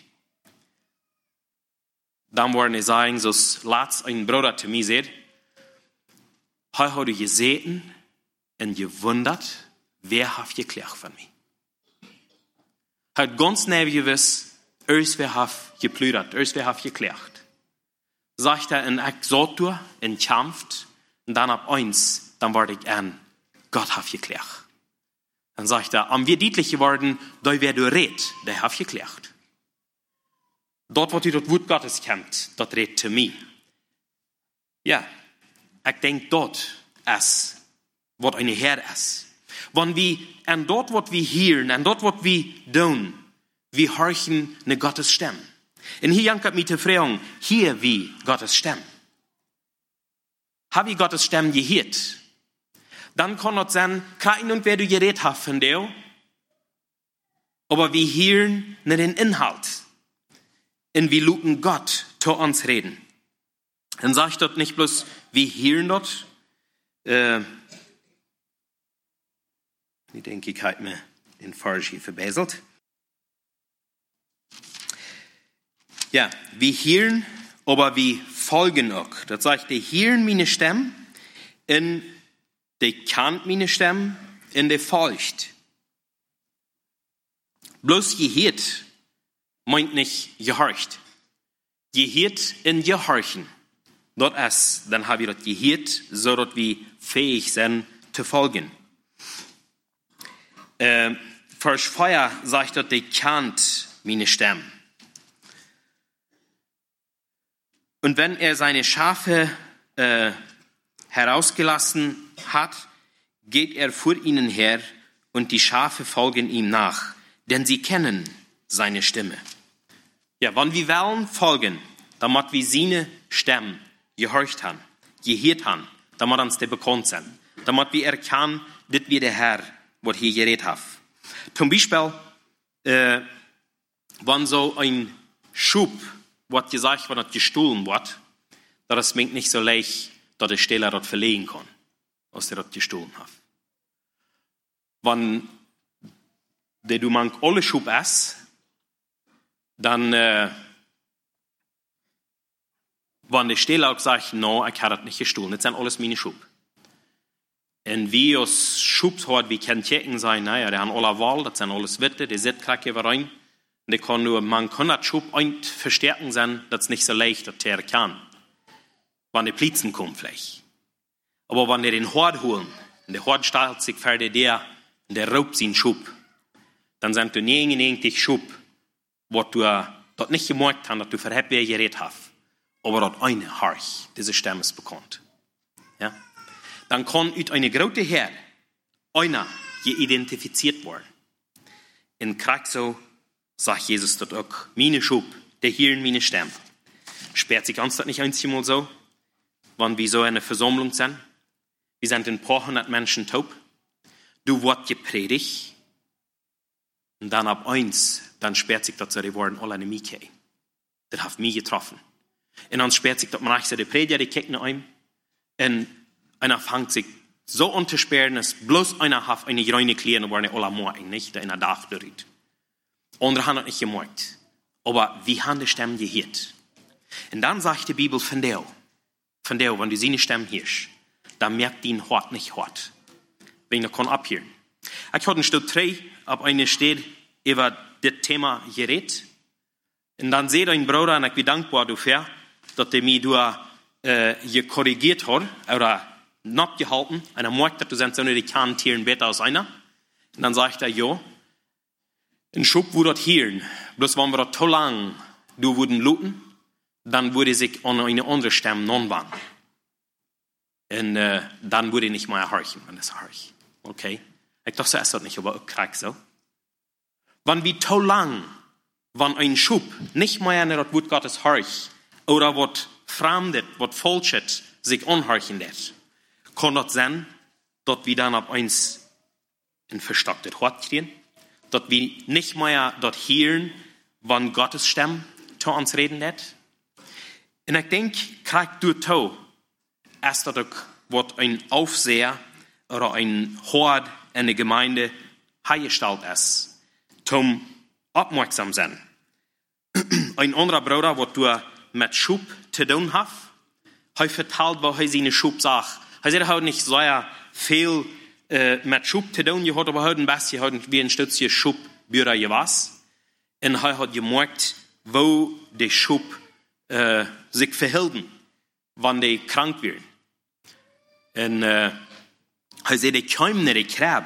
dann wollen die sagen, so lasst ein Bruder zu mir sagt, heute habe ich gesehen und gewundert, wer hat geklärt von mir. Hat ganz neu gewiss, wer hat geplüdert, wer hat geklärt. Sagt er in Exotur, in Kampf, und dann ab eins, dann werde ich an, Gott hat geklärt. Dann sagt er, am wir deutlich geworden, da wer du red, der hat geklärt. Dort, wo du das Wort Gottes kennt, dort redet zu mir. Ja, ich denke, dort ist, was eine Herr ist. Wenn wir, an dort, was wir hören, an dort, was wir tun, wir horchen eine Gottes Stimme. Und hier jankert mich die Frage, hier wie Gottes Stimme. Habe ich Gottes Stimme gehört? Dann kann es sein, kein und wer du geredet hast von dir, aber wir hören nicht den Inhalt. Und wir lassen Gott zu uns reden. Dann sage ich dort nicht bloß, wir hören dort. Ich denke, ich habe mir den Farsi verbesselt. Ja, wir hören, aber wir folgen auch. Das sagt, die hören meine Stimme, und die kennt meine Stimme, und die folgt. Bloß gehört meint nicht gehorcht. Gehört in gehorchen. Dort ist, dann habe ich das gehört, so dass wir fähig sind zu folgen. Vers 4 sagt dort, die kennt meine Stimme. Und wenn er seine Schafe herausgelassen hat, geht er vor ihnen her und die Schafe folgen ihm nach, denn sie kennen seine Stimme. Ja, wenn wir wollen folgen, damit wir seine Stimme gehorcht haben, gehört haben, damit uns der bekannt sind, damit wir erkennen, dass wir der Herr, was hier geredet hat. Zum Beispiel, wenn so ein Schub, was gesagt wird, gestohlen wird, dass es nicht so leicht, dass der Stehler das verlegen kann, was der das gestohlen hat. Wenn der du mank alle Schub ist, dann, wenn der Stehler auch sagt, no, ich habe das nicht gestohlen, das sind alles meine Schub. Und wie aus Schubs hat, wie kann checken sein, naja, die haben alle Wahl, das sind alles Witte, die sind krake rein. Und kann nur, man kann das Schub ein verstärken sein, das nicht so leicht, dass der kann. Wenn die Plitzen kommen vielleicht. Aber wenn die den Hort holen, und der Hort stellt sich vor der und der raubt seinen Schub. Dann sind du 99 Schub, wo du dort nicht gemerkt hast, dass du verhebt, wer geredet hast. Aber dort eine Harch, diese Stimme ist bekannt. Ja? Dann kann uit eine große Herde einer geidentifiziert worden. In Krieg so sagt Jesus dort auch, meine Schub, der hier in meine Stimme. Sperrt sich ganz das nicht einmal so, wenn wir so eine Versammlung sind. Wir sind ein paar hundert Menschen taub. Du wird gepredigt. Und dann ab eins, dann sperrt sich das so, die waren alle in mich. Das hat mich getroffen. Und dann sperrt sich das, man sagt, die Prediger, die kicken ein. Und einer fängt sich so an zu sperren, dass bloß einer hat eine reine Kleider, wo er alle morgen nicht, der in der Dach berührt. Andere haben das nicht gemerkt. Aber wie haben die Stimmen gehört? Und dann sagt die Bibel von der, wenn du seine Stimme hörst, dann merkt die Hort nicht hart. Wenn er kann abhören. Ich hatte ein Stück 3, ab einer steht, über das Thema geredet. Und dann seht ein Bruder, und ich bin dankbar dafür, dass der mich korrigiert hat, oder nicht gehalten. Und er merkt, dass du sind so die kleinen Tieren besser als einer. Und dann sagt er, ja, ein Schub würde das hören. Bloß wenn wir das so lang, du würden looten, dann würde sich an eine andere Stimme non-wann. Und dann würde ich nicht mehr horchen, wenn es horcht. Okay? Ich dachte, so ist das nicht, aber auch krieg so. Wenn wir so lang, wenn ein Schub nicht mehr an das Wort Gottes horcht, oder was Fremdet, was Falsches sich anhorchen lässt, kann das sein, dass wir dann ab eins ein verstocktes Hort kriegen, dass wir nicht mehr dort hören, wann Gottes Stimme zu uns reden lässt. Und ich denke, kriegt du to, erst dass was ein Aufseher oder ein Hort in der Gemeinde hergestellt ist, zum aufmerksam sein. Ein anderer Bruder, was du mit Schub zu tun hast, hat vertalt, wo er seine Schub sagt. Er sagt, er hat nicht so viel mit Schub zu tun gehabt, aber er hat ein bisschen wie ein Stützchen Schubbücher was. Und er hat gemerkt, wo die Schub sich verhalten, wenn die krank werden. Und er sagt, die kommen nicht, die Kräb.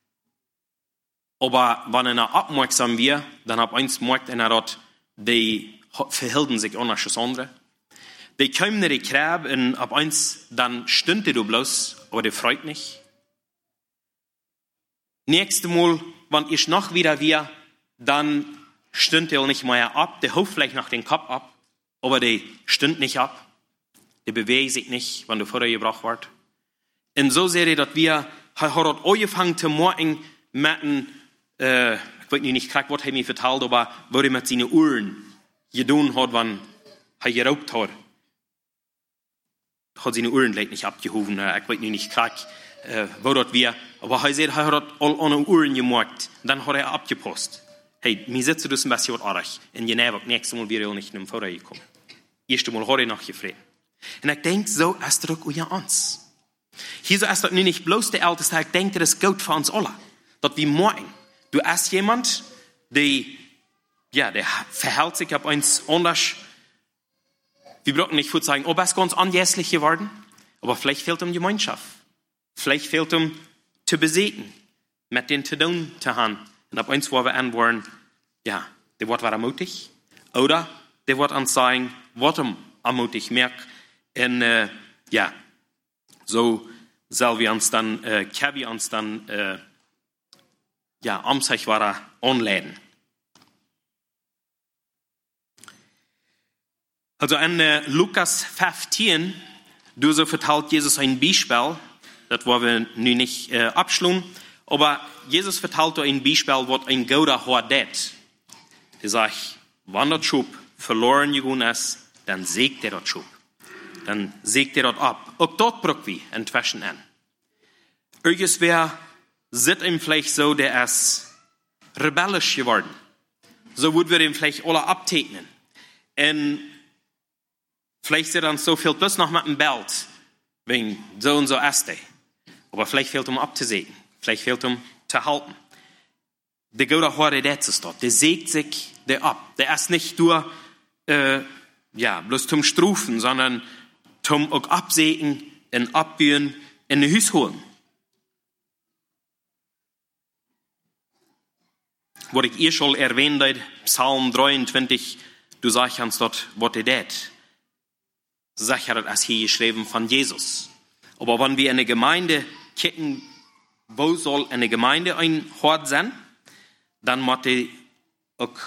Aber wenn er aufmerksam wird, dann hat eins merkt er dort, die verhalten sich anders als andere. Die kommen nicht, die Kräb, und ab eins, dann stünde du bloß, aber die freut nicht. Nächstes Mal, wenn ich noch wieder wir, dann stünde er nicht mehr ab, der haucht vielleicht noch den Kopf ab, aber der stünde nicht ab. Der bewegt sich nicht, wenn du vorher gebracht wird. Und so seht ihr, dass wir, hat angefangen zu morgen mit einem, ich weiß nicht, was er mir verteilt, aber wo er mit seinen Uhren getan hat, wenn er geraubt hat. Hat seine Uhren vielleicht nicht abgehoben, ich weiß nicht, wo dort wir, aber er sagt, er hat all ohne Uhren gemerkt, dann hat er abgepost. Hey, mir sitzt du ein bisschen arg, in Geneva, nächstes Mal wäre er nicht mehr vorgekommen. Erste Mal hat er noch gefragt. Und ich denke, so ist es auch ja uns. Hier so ist das nicht bloß der Älteste, ich denke, das ist gut für uns alle. Dass wir morgen, du hast jemand, der verhält sich auf uns anders. Wir brauchen nicht gut sagen, er ist ganz anjässlich geworden, aber vielleicht fehlt ihm Gemeinschaft. Vielleicht fehlt ihm zu besiegen, mit den zu tun zu haben. Und ab uns, wo wir antworten, ja, der wird ermutigt. Oder der wird uns sagen, was ihm ermutigt merkt. Und so sollen wir uns dann, können wir uns dann, am sich anladen. Also in Lukas 15, du so verteilt Jesus ein Beispiel, das wollen wir nun nicht abschließen, aber Jesus verteilt ein Beispiel, was ein guter Hort tut. Er sagt, wenn das Schub verloren gegangen ist, dann sägt er das Schub. Dann sägt er das ab. Auch dort braucht wir inzwischen an. Irgendwer sieht ihm vielleicht so, der ist rebellisch geworden. So würden wir ihm vielleicht alle abtegnen. Und vielleicht ist er dann so viel bloß noch mit dem Belt, wegen so und so ist er. Aber vielleicht fehlt ihm abzusägen. Vielleicht fehlt ihm zu halten. Der gute Horde, der ist dort. Der sägt sich der ab. Der ist nicht nur, bloß zum Strufen, sondern zum auch absägen und abbühen in die Hüs holen. wat ik eerst al erwähnt heb, Psalm 23, du sagst uns dort, was det. Sagt er, als hier geschrieben von Jesus. Aber wenn wir in eine Gemeinde kicken, wo soll eine Gemeinde ein Hort sein, dann muss auch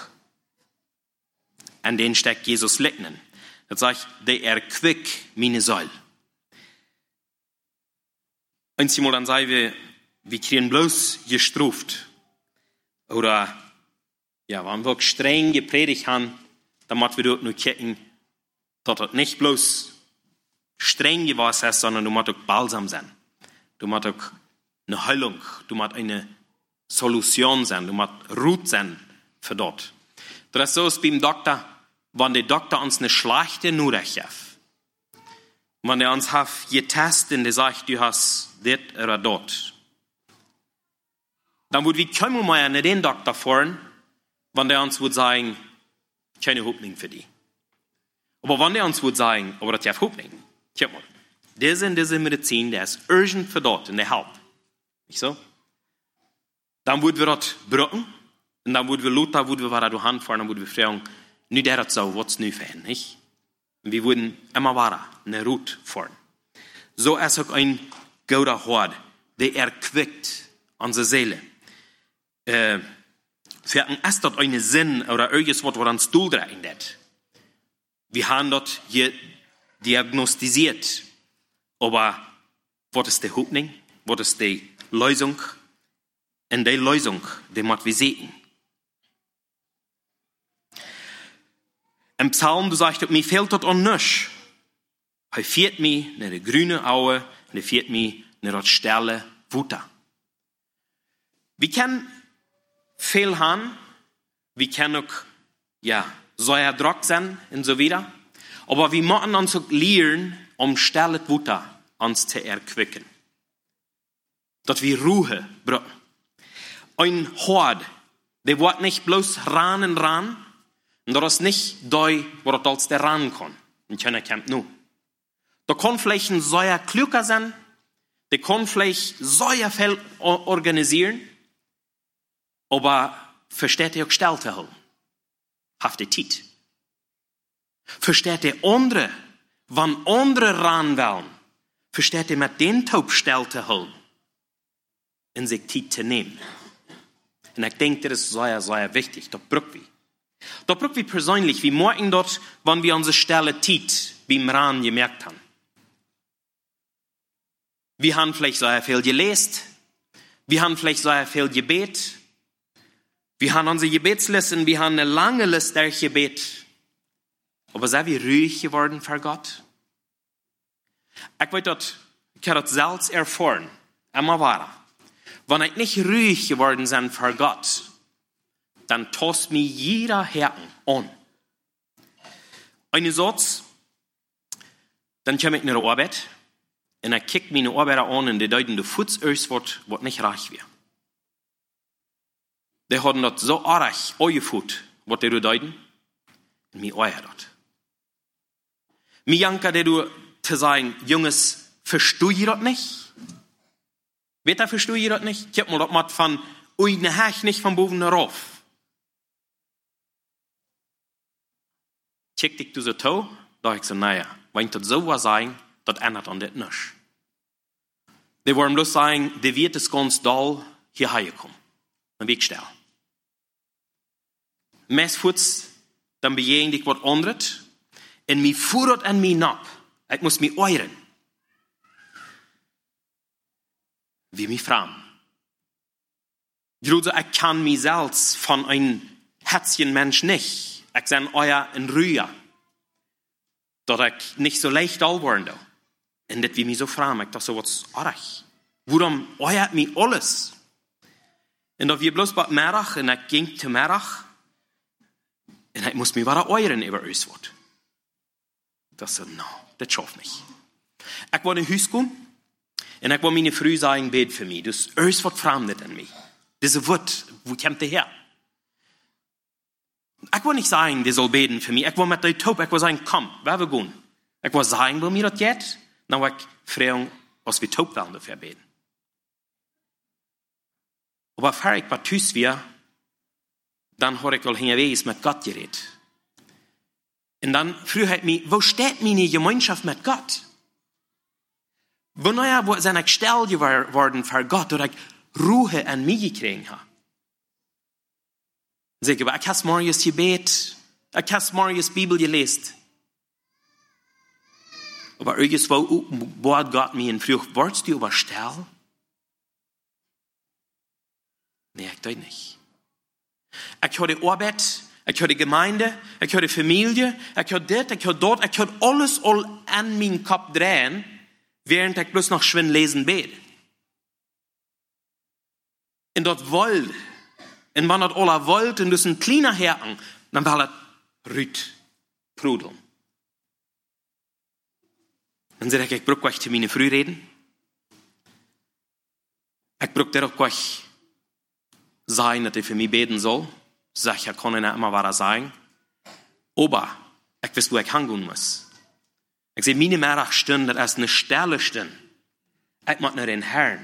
an den steckt Jesus liegen. Das sagt, der erquick meine Seele. Einmal dann sagen wir kriegen bloß gestruft. Oder, ja, wenn wir streng gepredigt haben, dann müssen wir dort nur kicken, dass das nicht bloß streng gewesen ist, sondern du musst auch balsam sein. Du musst auch eine Heilung, du musst eine Solution sein, du musst Ruhe sein für dort. Das ist so ist beim Doktor, wenn der Doktor uns eine schlechte Nachricht gibt. Wenn er uns hat getestet und der sagt, du hast das oder dort. Dann würde wir kein mehr an den Doktor fahren, wenn der uns würde sagen, keine Hoffnung für dich. Aber wenn der uns würde sagen, aber das hat Hoffnung. Guck mal, diese Medizin, der ist urgent für dort und der hilft. Nicht so? Dann würden wir dort brücken und dann würden wir Luther, würden wir weiter durch Hand fahren, dann würden wir fragen, nicht der hat so, was neu für ihn, nicht? Und wir würden immer weiter eine Route fahren. So ist auch ein guter Hort, der erquickt unsere Seele. Für einen ist dort einen Sinn oder irgendwas, was uns durchdrehen wird. Wir haben dort hier diagnostiziert. Aber was ist die Hoffnung? Was ist die Lösung? Und die Lösung, die müssen wir sehen. Im Psalm, du sagst, mir fehlt dort auch nichts. Er führt mich nach der grünen Aue und er führt mich nach der Stelle Wutter. Wir können viel haben, wir können auch, ja, Säuerdruck sein und so weiter. Aber wir müssen uns auch lernen, Stelle Wutter uns zu erquicken. Dass wir Ruhe brauchen. Ein Hort, der wird nicht bloß ran und ran, und das ist nicht da, wo das als der ran kann. Und keiner kämpft nur. Da kann vielleicht ein Säuer klüger sein, der kann vielleicht Säuerfeld organisieren, aber versteht er auch Stellte halten. Haft die Zeit. Versteht der andere, wann andere ran wollen, versteht er mit den Taub Stellte halten, in sich Zeit zu nehmen. Und ich denke, das ist sehr wichtig. Das brauchen wir. Das brauchen wir persönlich. Wir merken dort, wenn wir unsere Stelle Zeit beim Ran gemerkt haben. Wir haben vielleicht sehr viel gelesen. Wir haben vielleicht sehr viel Gebet. Wir haben unsere Gebetslisten. Wir haben eine lange Liste der Gebet. Aber sind wir ruhig geworden für Gott? Ich habe das selbst erfahren. Immer wahr. Wenn ich nicht ruhig geworden bin für Gott, dann tost mir jeder Herren an. Eine Satz, dann komme ich in der Arbeit und ich kicke meine Arbeiter an und die deuten, der Fuß aus wird nicht reich wird. Die haben das so arg angefühlt, was die deuten, und mir euer das. Mir janker, der du zu sagen, Jungs, verstehe ich das nicht? Wer verstehe ich das nicht? Ich hab mal das mal von, ne Hech nicht von oben rauf. Check dich du so to, da ich so, naja, wenn das so was sein, das ändert an das nicht. Die wollen bloß sagen, der wird es ganz doll hierher kommen. Ein Weg stellen. Mesfuts, dann bejehen dich was anderes, und mir fuhrt an mir ab. Ich muss mich euren. Wie mich fragen. Ich kann mich selbst von einem Herzchen Mensch nicht. Ich sage euer in Ruhe. Dass ich nicht so leicht all worden. Und das wie mich so fragen, ich dachte so, was arg. Warum euert mich alles? Und da wir bloß bei Merach, und ich ging zu Merach, und ich muss mich wieder euren über uns wird. Das so, no, das schafft nicht. Ich war in den Haus kommen, und ich will meine Frau sagen, bet für mich. Das ist was Fremdes an mich. Diese Wort, wo kommt der her? Ich will nicht sagen, der soll beten für mich. Ich will mit der Taub, ich will sagen, komm, wer will gehen? Ich will sagen, wo mir das geht. Dann will ich fragen, was wir Taub wollen dafür beten. Aber fahre ich bei Tüß wir, dann habe ich al hingewees mit Gott geredet. Und dann früher hat mich, wo steht meine Gemeinschaft mit Gott? Wo sind ich still geworden für Gott, oder ich Ruhe an mich gekriegt habe? Sag ich, aber ich habe morgens Gebet, ich habe morgens Bibel gelesen. Aber irgendwo hat Gott mich in früh, wurdest du aber still? Nee, ich tue nicht. Ich habe die Arbeit, ich habe die Gemeinde, ich habe die Familie, ich habe das, ich habe dort, ich habe alles an meinen Kopf drehen, während ich bloß noch schön lesen bete. Und dort wollt, und wenn das alle wollt, und das ein kleiner Herren, dann will das rüt, prudeln. Dann sage ich brauche euch Termine früh reden. Ich brauche dir auch euch sagen, dass ich für mich beten soll. Sag ich, kann nicht immer was sagen. Aber ich weiß, wo ich hingehen muss. Ich sehe meine Mittagsstunde, das ist eine stille Stunde. Ich muss nach den Herrn.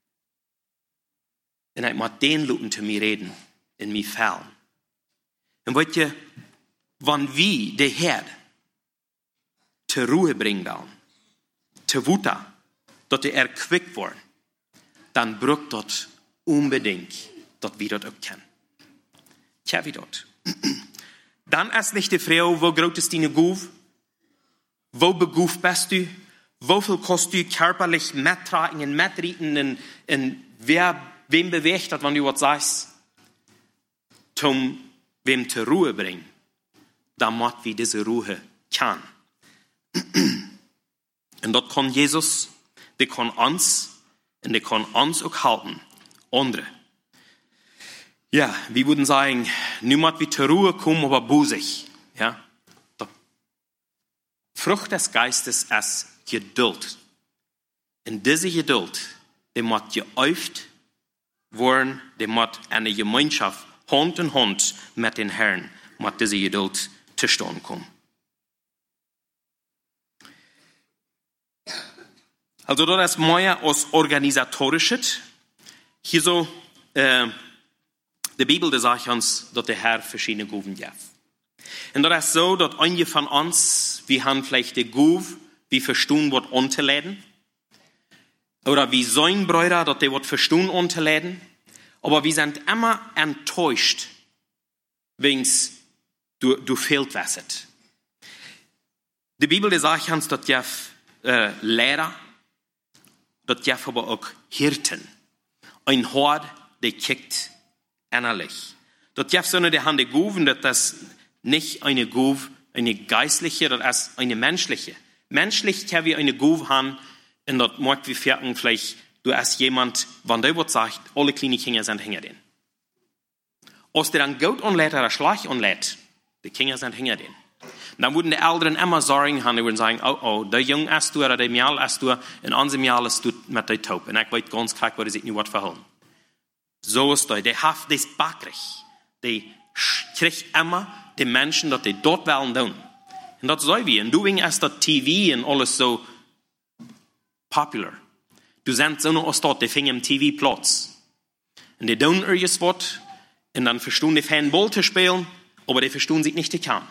Und ich muss den Leuten zu mir reden, in mir fallen. Und wollt ihr, wenn wir den Herrn zur Ruhe bringen wollen, zu Wuta, dass die erquickt worden, dann braucht dort unbedingt, dass wir dort auch kennen. Tja, wie dort. Dann ist nicht die Frau, wo groß ist deine Guf? Wo beguf bist du? Wo viel kostet du körperlich mittragen und mitreden und wem bewegt das, wenn du was sagst? Zum wem zur Ruhe bringen, damit wir diese Ruhe kann. Und dort kann Jesus, der kann uns, und der kann uns auch halten. Andere. Ja, wir würden sagen, niemand wird zur Ruhe kommen, aber busig. Ja. Die Frucht des Geistes ist Geduld. Und diese Geduld, die muss geübt werden, die muss eine Gemeinschaft, Hand in Hand mit den Herrn, muss diese Geduld zustande kommen. Also das ist mehr als organisatorisches. Hier so, die Bibel die sagt uns, dass der Herr verschiedene Gaben gibt. Und das ist so, dass einige von uns, wir haben vielleicht die Gabe, wir verstehen, was unterladen. Oder wir sollen Brüder, dass die was verstehen unterladen. Aber wir sind immer enttäuscht, wenn du fehlt was. Die Bibel die sagt uns, dass die Lehrer, dass die aber auch Hirten, ein Hort, der kickt innerlich. Das gibt so eine der Hand der Guven, das ist nicht eine Guve, eine geistliche, das ist eine menschliche. Menschlich kann wir eine Guve haben, und das mag wir fertig, vielleicht, du hast jemand, wenn der was sagt, alle kleine Kinder sind hinter den. Als der dann gut anlädt oder schlecht anlädt, die Kinder sind hinter den. Dann würden die Eltern immer Sorgen haben, die würden sagen, oh, der Jung ist du, oder der Mial ist du, und unser Mial ist du mit der Taub. Und ich weiß ganz klar, was ich nicht was verhalten. So ist das. Die haben das backrig. Die kriegt immer die Menschen, dass die dort wollen tun. Und das soll wir. Und du ist das TV und alles so popular. Du sind so noch aus dort, die fingen im TV Platz. Und die tun irgendwas was, und dann verstehen die Fan Ball zu spielen, aber die verstehen sich nicht, die kann.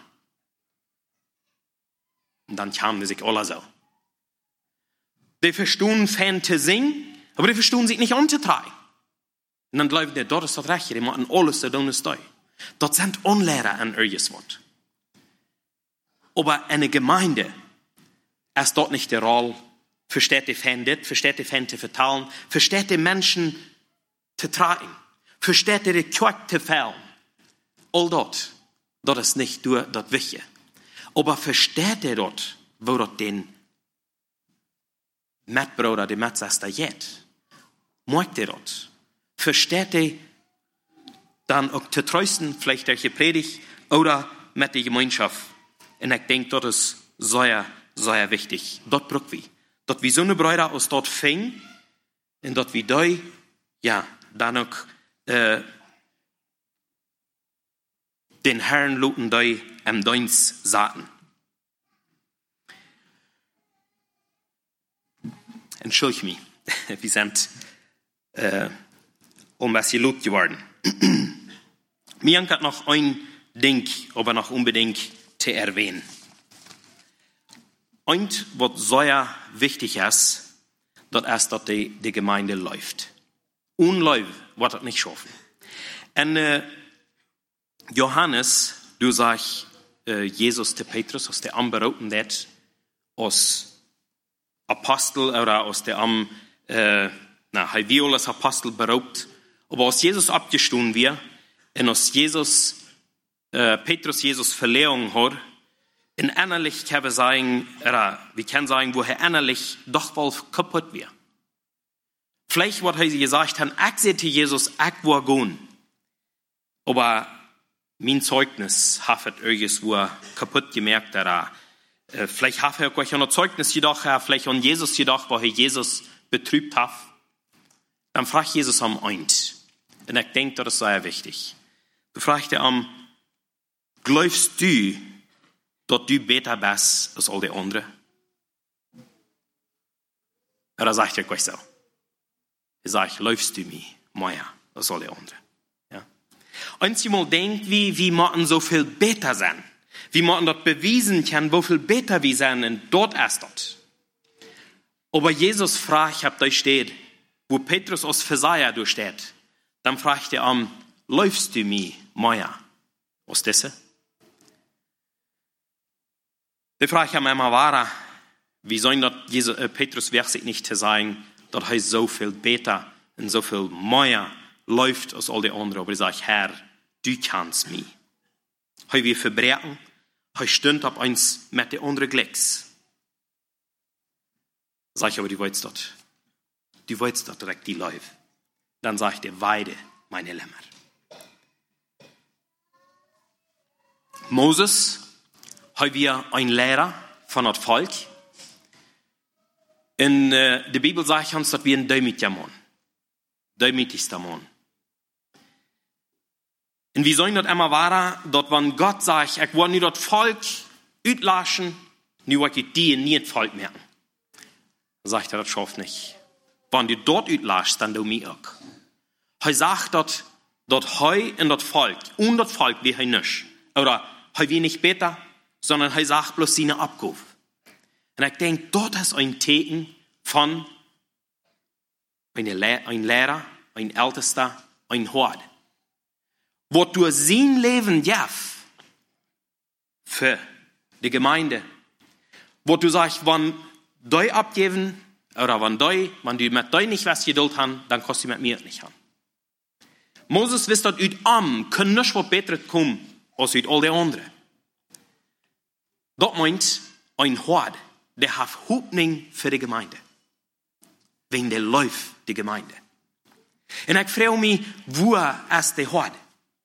Und dann kamen die sich alle so. Die verstehen Fan zu singen, aber die verstehen sich nicht anzutragen. Und dann glauben die, dort ist das Recht, die machen alles so tun, ist da. Dort sind Unlehrer an irgendwas was. Aber eine Gemeinde ist dort nicht die Rolle, versteht die Fan das, versteht die Fan zu verteilen, versteht die Menschen zu tragen, versteht die Kirche zu fällen. All dort, das ist nicht nur das Wichtige. Aber versteht ihr dort, wo dort den Mitbruder, die Mitschwester geht? Merkt ihr dort? Versteht ihr dann auch zu trösten, vielleicht durch die Predigt oder mit der Gemeinschaft? Und ich denke, das ist sehr, sehr wichtig. Dort brauchen wir. Dort wie so eine Brüder aus dort fängt und dort wie da, ja, dann auch den Herrn luten da am Deins saten. Entschuldige mich, wir sind was gelobt geworden. Mir hat noch ein Ding, aber noch unbedingt zu erwähnen. Und was sehr wichtig ist, das ist, dass die Gemeinde läuft. Unläuft wird das nicht schaffen. Und Johannes, du sagst, Jesus zu Petrus, aus der Amberoten det, aus Apostel oder aus der wie als Apostel beraubt, aber aus Jesus abgestoßen wir, und aus Jesus, Petrus Jesus Verlehrung hat, in innerlich kann wir sagen, wir können sagen, wo er innerlich doch wohl kaputt wird. Vielleicht wird er gesagt haben, ich sehe Jesus, ich will gehen. Aber mein Zeugnis hat irgendwo kaputt gemerkt, vielleicht hat er auch ein Zeugnis jedoch, vielleicht an Jesus jedoch, wo er Jesus betrübt hat. Dann fragt Jesus am Eint. Und ich denke, das ist sehr wichtig. Du fragst ihn, glaubst du, dass du besser bist als all die anderen? Oder sagt er gleich so? Er sagt, läufst du mir mehr als all die anderen? Ja. Und sie mal denkt, wie man so viel besser sein. Wie man dort bewiesen kann, wie viel besser wir sind, und dort ist das. Aber Jesus fragt, ich hab da steht, wo Petrus aus Versailles durchsteht, dann fragt er läufst du mir mehr als diese? Die frage ich einmal, wie soll das Petrus wirklich nicht zu sagen, dass er so viel besser und so viel mehr läuft als all die anderen. Aber ich sage, Herr, du kannst mich. Er wir verbrechen, er stündt auf uns mit den anderen Glecks. Sag ich aber, du wolltest dort. Du wolltest dort direkt die läuft. Dann sage ich dir, weide meine Lämmer. Moses, haben wir einen Lehrer von das Volk. In der Bibel sagt uns, dass wir ein demütiger Mann. Demütigster Mann. Und wie soll das immer wahr, dass wenn Gott sagt, ich will nur das Volk auslaschen, nur will ich die nicht Volk merken. Dann sagt er, das schafft nicht. Wenn du dort auslashst, dann du mich auch. Er sagt, dass er in das Volk, und das Volk wie er nicht. Oder er wie nicht besser, sondern er sagt bloß seine Abgabe. Und ich denke, dort ist ein Teken von ein Lehrer, ein Ältester, ein Hort. Wo du sein Leben darfst für die Gemeinde. Wo du sagst, wenn du abgeben, oder wenn du mit dir nicht was Geduld hast, dann kannst du mit mir nicht haben. Moses wusste, dass aus können nicht was Besseres kommen, als aus all die anderen. Das meint, ein Hort, der hat Hoffnung für die Gemeinde. Wegen der läuft die Gemeinde. Und ich frage mich, wo ist der Hort?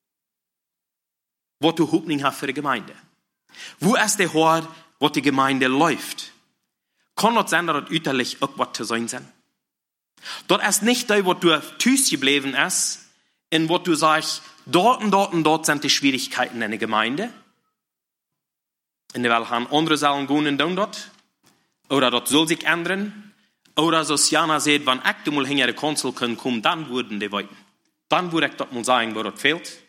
Wo du Hoffnung hast für die Gemeinde? Wo ist der Hort, wo die Gemeinde läuft? Kann das sein, dass das äußerlich auch was zu sein ist? Dort ist nicht da, wo du tüß geblieben ist, und wo du sagst, dort und dort und dort sind die Schwierigkeiten in der Gemeinde. Und weil han andere sollen gehen und dort. Oder das soll sich ändern. Oder so Jana sagt, wenn ich mal hinter der Konsul kommen kann, dann würden die weiten. Dann würde ich dort mal sagen, wo das fehlt.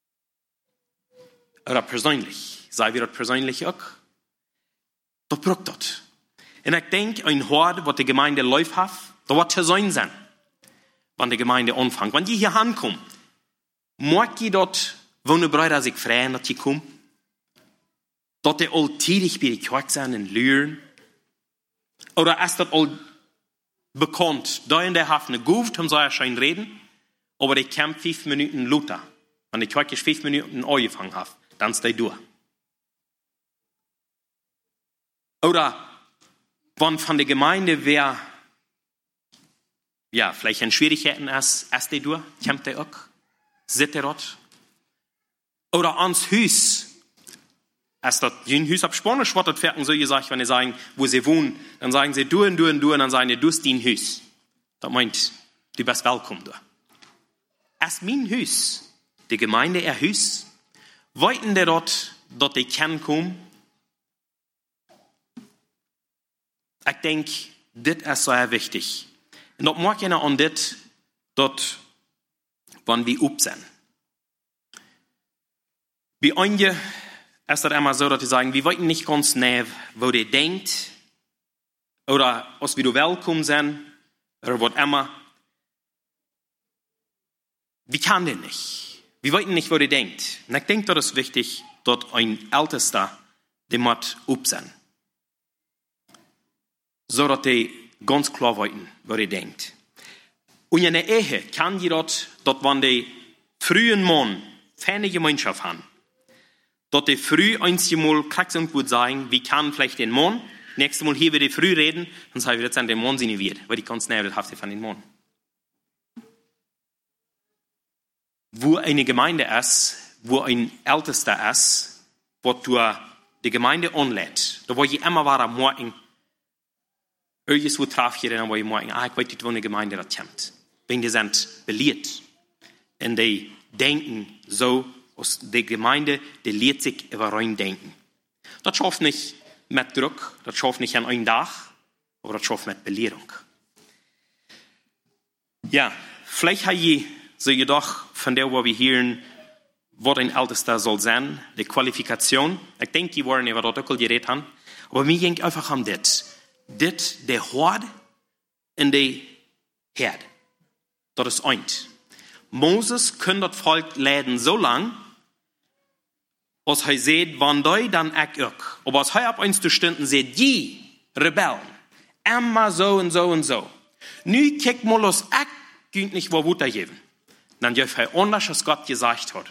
Oder persönlich. Sei wir das persönlich auch. Das braucht das. Und ich denke, ein Hort, wo die Gemeinde läuft hat, da wird zu sein, wenn die Gemeinde anfängt. Wenn die hier ankommen, mag ich dort, wo die Brüder sich freuen, dass die kommen. Dass die alltäglich bei der Kirche sind und lernen. Oder ist das all bekannt, da in der Hafen gut, um so erscheinen reden, aber die kämpfen 5 Minuten Luther. Wenn die Kirche 5 Minuten angefangen hat, dann ist die durch. Oder wenn von der Gemeinde wer, ja, vielleicht in Schwierigkeiten ist die durch, kämpft der auch, sitzt der dort. Oder ans Haus. Als das ein Haus auf Spanisch wird das fertig, so gesagt, wenn sie sagen, wo sie wohnen, dann sagen sie, du, und dann sagen sie, du ist dein Haus. Das meint, du bist willkommen da. Es mein Haus, die Gemeinde ihr Haus, wollten die dort die kennenkommen. Ich denke, das ist sehr wichtig. Und das mag ich an das, dort, wenn wir up sind. Bei einigen ist das immer so, dass die sagen, wir wollten nicht ganz nah, wo die denkt, oder als wir willkommen sind, oder was immer. Wir können den nicht. Wir wollten nicht, wo die denkt. Und ich denke, das ist wichtig, dass ein Ältester den muss aufsehen. So dass die ganz klar wollten, wo die denkt. Und in der Ehe kann je dass wenn die frühen Mann keine Gemeinschaft haben, dass die früh einmal kriegst und gut sagen, wie kann vielleicht den Mann, nächstes Mal hier wieder früh reden, dann sagen wir jetzt an den Mann sie nicht wird, weil die ganz näher das von den Mann. Wo eine Gemeinde ist, wo ein Ältester ist, wo du die Gemeinde anlädt, da wo ich immer war am Morgen, irgendwo traf ich dann, wo ich morgen, ich weiß nicht, wo eine Gemeinde das kommt. Wenn die sind belehrt und die denken so, aus der Gemeinde, die lehrt sich über rein denken. Das schafft nicht mit Druck, das schafft nicht an einem Tag, aber das schafft mit Belehrung. Ja, vielleicht habe ich so gedacht, von der, wo wir hören, was ein Ältester soll sein, die Qualifikation. Ich denke, die wollen über das auch geredet haben. Aber mir ging einfach um das. Das, der Hort und der Herd. Das ist eins. Moses kann das Volk leiden so lang, als er sieht, wann die dann auch. Aber als er ab eins zu Stunden sieht, die Rebellen, immer so und so und so. Nu kiek mal los, ich kann nicht wo Wutter geben. Dann dürfen er anders, als Gott gesagt hat.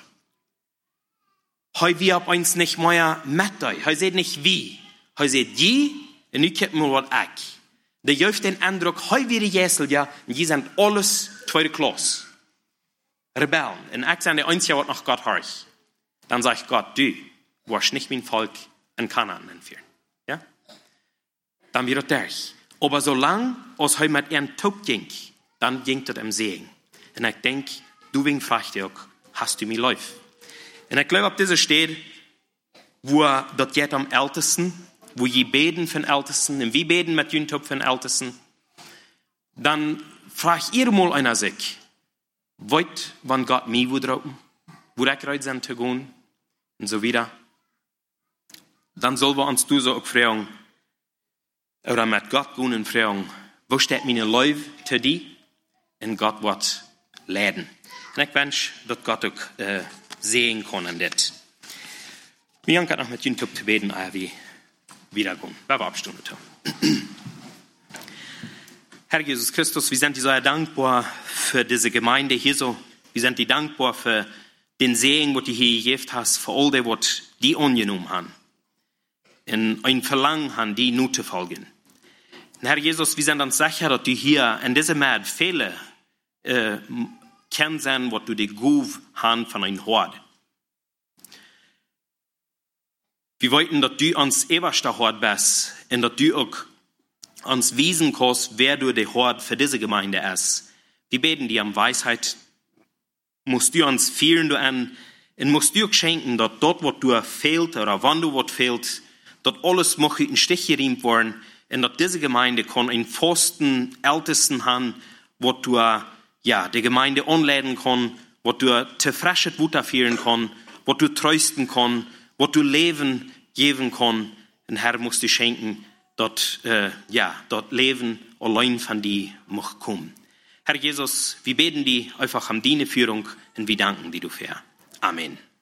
Er wir ab eins nicht mehr mit euch. Er sieht nicht wie. Er sieht die, und nu kiek mal was ich. Der gibt den Eindruck, er wir die Jesel, ja, und die sind alles zweite Klasse. Rebellen. Und ich bin der Einzige, was nach Gott horcht. Dann sagt Gott, du wirst nicht mein Volk in Kanaan entführen. Ja? Dann wird er durch. Aber solange als er mit ihrem Tod ging, dann ging das im Segen. Und ich denke, du wegen fragt dir auch, hast du mir lieb? Und ich glaube, ob diese steht, wo das geht am Ältesten, wo je beten für den Ältesten, und wir beten mit YouTube für den Ältesten, dann fragt ihr mal einer sich, wollt, wann Gott mich droppen, wo ich reut sein zu gehen, und so wieder. Dann sollen wir uns so auch fragen, oder mit Gott gehen und fragen, wo steht meine Liebe zu dir? Und Gott wird leiden. Und ich wünsche, dass Gott auch sehen kann an das. Wir haben gerade noch mit YouTube zu beten, aber wir wieder gehen. Wir waren Abstunde. Herr Jesus Christus, wir sind dir so dankbar für diese Gemeinde hier so. Wir sind dir dankbar für den Segen, was du hier gegeben hast, für all das, was die angenommen haben. Und ein Verlangen haben, die nur zu folgen. Und Herr Jesus, wir sind uns sicher, dass du hier in dieser Welt viele kennen, was du dir gut hast von einem Hort. Wir wollten, dass du uns eberster Hort bist und dass du auch uns wiesen kannst, wer du der Hort für diese Gemeinde ist. Wir beten dir um Weisheit. Musst du uns führen und musst du auch schenken, dass dort, was du fehlt oder wann du was fehlt, dass alles mag in den Stich gerimmt worden und dass diese Gemeinde kann einen festen Ältesten haben, wo du die Gemeinde anleiten kann, wo du zu frisches Butter führen kann, wo du trösten kann, wo du Leben geben kann. Und Herr, musst du schenken, dass Leben allein von dir mag kommen. Herr Jesus, wir beten dir einfach um deine Führung und wir danken dir dafür. Amen.